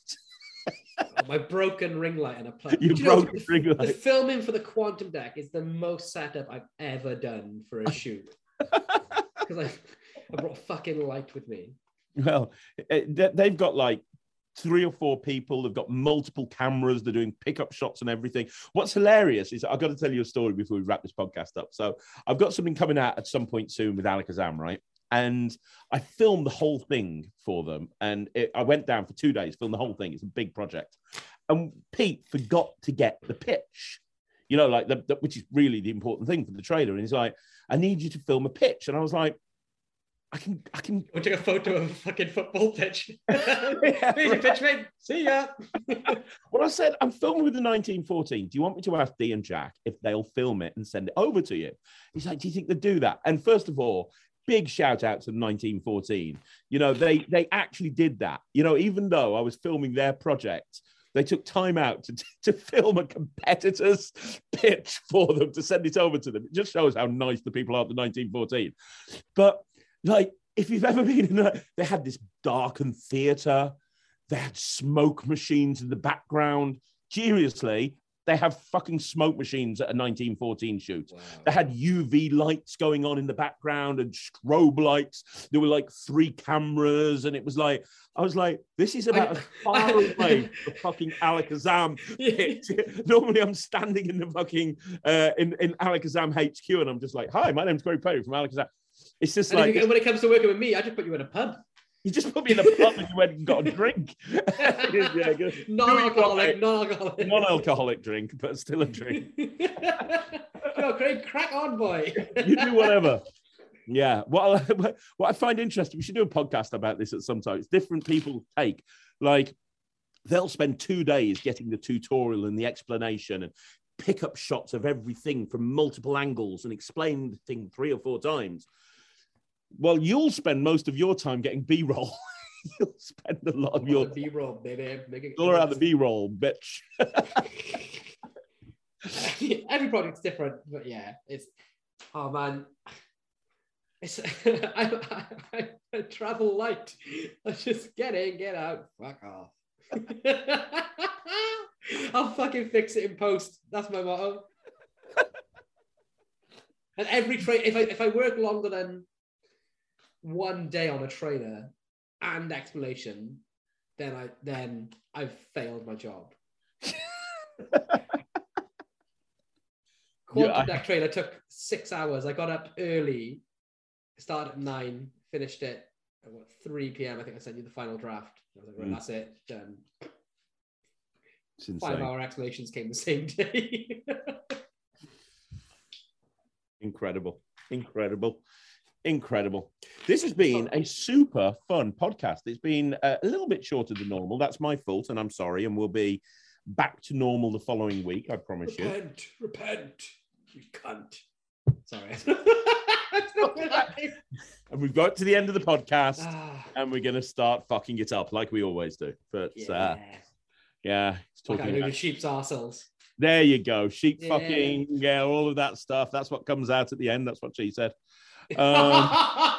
Oh, my broken ring light and a plug. You Do know, broke the, ring the light. filming for the Quantum Deck is the most setup I've ever done for a shoot. Because I, I brought a fucking light with me. Well, it, they've got like three or four people. They've got multiple cameras. They're doing pickup shots and everything. What's hilarious is I've got to tell you a story before we wrap this podcast up. So I've got something coming out at some point soon with Alakazam, right? And I filmed the whole thing for them. And it, I went down for two days, filmed the whole thing. It's a big project. And Pete forgot to get the pitch, you know, like the, the, which is really the important thing for the trailer. And he's like, I need you to film a pitch. And I was like, I can, I can. We took a photo of a fucking football pitch. Yeah, Here's your pitch, mate. See ya. Well, I said, I'm filming with the nineteen fourteen. Do you want me to ask Dee and Jack if they'll film it and send it over to you? He's like, do you think they'd do that? And first of all, big shout out to nineteen fourteen. You know, they they actually did that. You know, even though I was filming their project, they took time out to, to film a competitor's pitch for them to send it over to them. It just shows how nice the people are at the nineteen fourteen. But like, if you've ever been in a, they had this darkened theater, they had smoke machines in the background. Seriously, they have fucking smoke machines at a nineteen fourteen shoot. Wow. They had U V lights going on in the background and strobe lights. There were like three cameras, and it was like, I was like, this is about I- as far away from fucking Alakazam. Yeah. Normally, I'm standing in the fucking uh, in in Alakazam H Q, and I'm just like, hi, my name's Craig Perry from Alakazam. It's just And like, if you- when it comes to working with me, I just put you in a pub. you just put me in a pub and you went and got a drink. Yeah, good. Non-alcoholic, non-alcoholic. Non-alcoholic drink, but still a drink. Yo, Craig, crack on, boy. You do whatever. Yeah. What I, what I find interesting, we should do a podcast about this at some time. It's different people take. Like, they'll spend two days getting the tutorial and the explanation and pick up shots of everything from multiple angles and explain the thing three or four times. Well, you'll spend most of your time getting B-roll. You'll spend a lot of your B-roll, baby. Make it- all around the B-roll, bitch. Every project's different, but yeah, it's oh man, it's I, I, I, I travel light. I just get in, get out, fuck off. I'll fucking fix it in post. That's my motto. And every train, if I if I work longer than one day on a trailer and explanation, then I then I've failed my job. Quantum Yeah, I- Deck trailer took six hours. I got up early, started at nine, finished it at what, three p.m. I think I sent you the final draft. I was like, right, Mm. that's it, done. It's insane. Five-hour explanations came the same day. Incredible. Incredible. Incredible. This has been a super fun podcast. It's been a little bit shorter than normal. That's my fault, and I'm sorry. And we'll be back to normal the following week, I promise repent, you. Repent, repent, you cunt. Sorry. And we've got to the end of the podcast, and we're going to start fucking it up like we always do. But yeah, uh, yeah it's talking like about sheep's arseholes. There you go. Sheep yeah. fucking, yeah, all of that stuff. That's what comes out at the end. That's what she said. Um,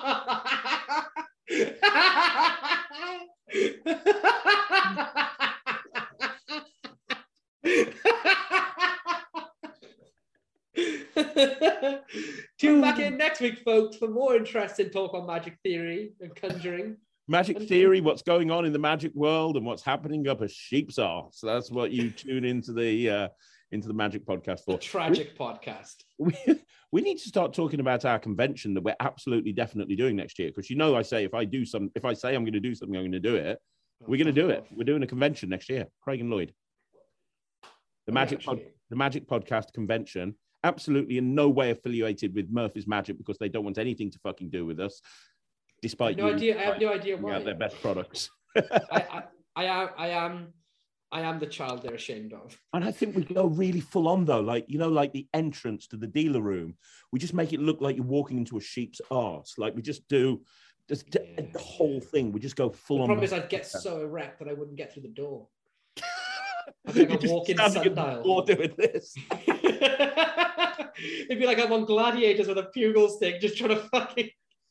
Tune back in next week, folks, for more interesting talk on magic theory and conjuring. Magic theory, what's going on in the magic world and what's happening up a sheep's arse. So that's what you tune into the uh, into the magic podcast for. The tragic we, podcast. We, we need to start talking about our convention that we're absolutely definitely doing next year. Because you know, I say if I do some, if I say I'm going to do something, I'm going to do it. We're going to do it. We're doing a convention next year. Craig and Lloyd. The magic, pod, the magic podcast convention. Absolutely in no way affiliated with Murphy's Magic because they don't want anything to fucking do with us. Despite I have no you, idea. I have no idea why. Yeah, their best products. I, I, I am. I am. I am the child they're ashamed of. And I think we go really full on though, like you know, like the entrance to the dealer room. We just make it look like you're walking into a sheep's arse. Like we just do, just yeah. the whole thing. We just go full the on. The problem is, I'd get so erect that I wouldn't get through the door. I'd be like a walking sundial. Or doing this. It'd be like I'm on Gladiators with a bugle stick, just trying to fucking.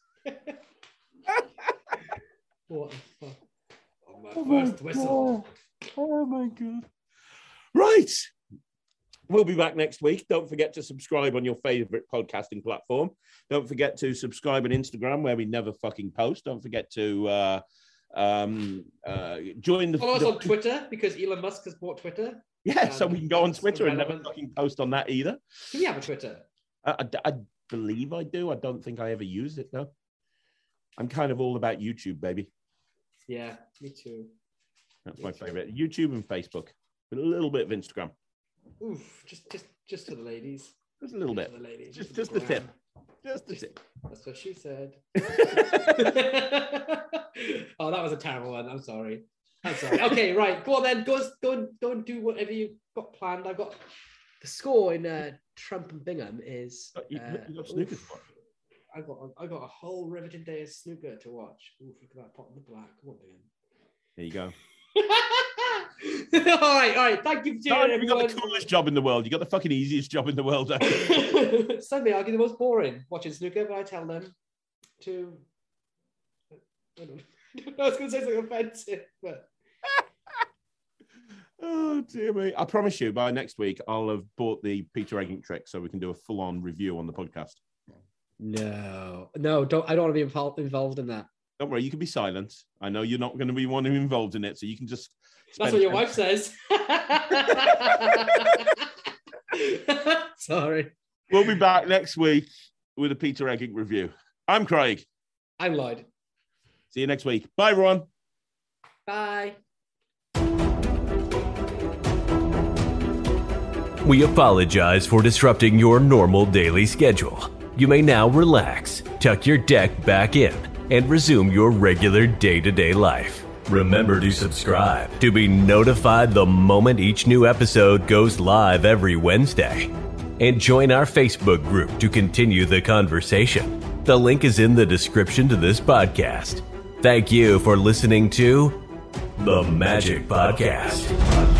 What the fuck? Oh, my oh first my whistle. God. Oh my God. Right. We'll be back next week. Don't forget to subscribe on your favorite podcasting platform. Don't forget to subscribe on Instagram where we never fucking post. Don't forget to uh, um, uh, join the. Follow us the, on Twitter because Elon Musk has bought Twitter. Yeah, um, so we can go on Twitter and never fucking post on that either. Do you have a Twitter? I, I, I believe I do. I don't think I ever use it though. I'm kind of all about YouTube, baby. Yeah, me too. That's me my too. favorite. YouTube and Facebook, with a little bit of Instagram. Oof, just just just for the ladies. Just a little just bit. For the ladies. Just just, just the tip. Just the tip. That's what she said. Oh, that was a terrible one. I'm sorry. I'm sorry. Okay, right. Go on then. Go, go, and, go and do whatever you've got planned. I've got the score in uh, Trump and Bingham is. You, uh, you got snooker to watch. I got I got a whole riveting day of snooker to watch. Oof, look at that pot in the black. Come on, Bingham. There you go. all right, all right. Thank you for tuning in. You got the coolest job in the world. You got the fucking easiest job in the world. Some may argue the most boring watching snooker, but I tell them to. I, don't know. I was going to say something offensive, but. Oh dear me! I promise you, by next week, I'll have bought the Peter Egging trick so we can do a full-on review on the podcast. No, no, don't. I don't want to be involved involved in that. Don't worry, you can be silent. I know you're not going to be one involved in it, so you can just. That's what your wife says. Sorry. We'll be back next week with a Peter Egging review. I'm Craig. I'm Lloyd. See you next week. Bye, everyone. Bye. We apologize for disrupting your normal daily schedule. You may now relax, tuck your deck back in, and resume your regular day-to-day life. Remember to subscribe to be notified the moment each new episode goes live every Wednesday. And join our Facebook group to continue the conversation. The link is in the description to this podcast. Thank you for listening to The Magic Podcast.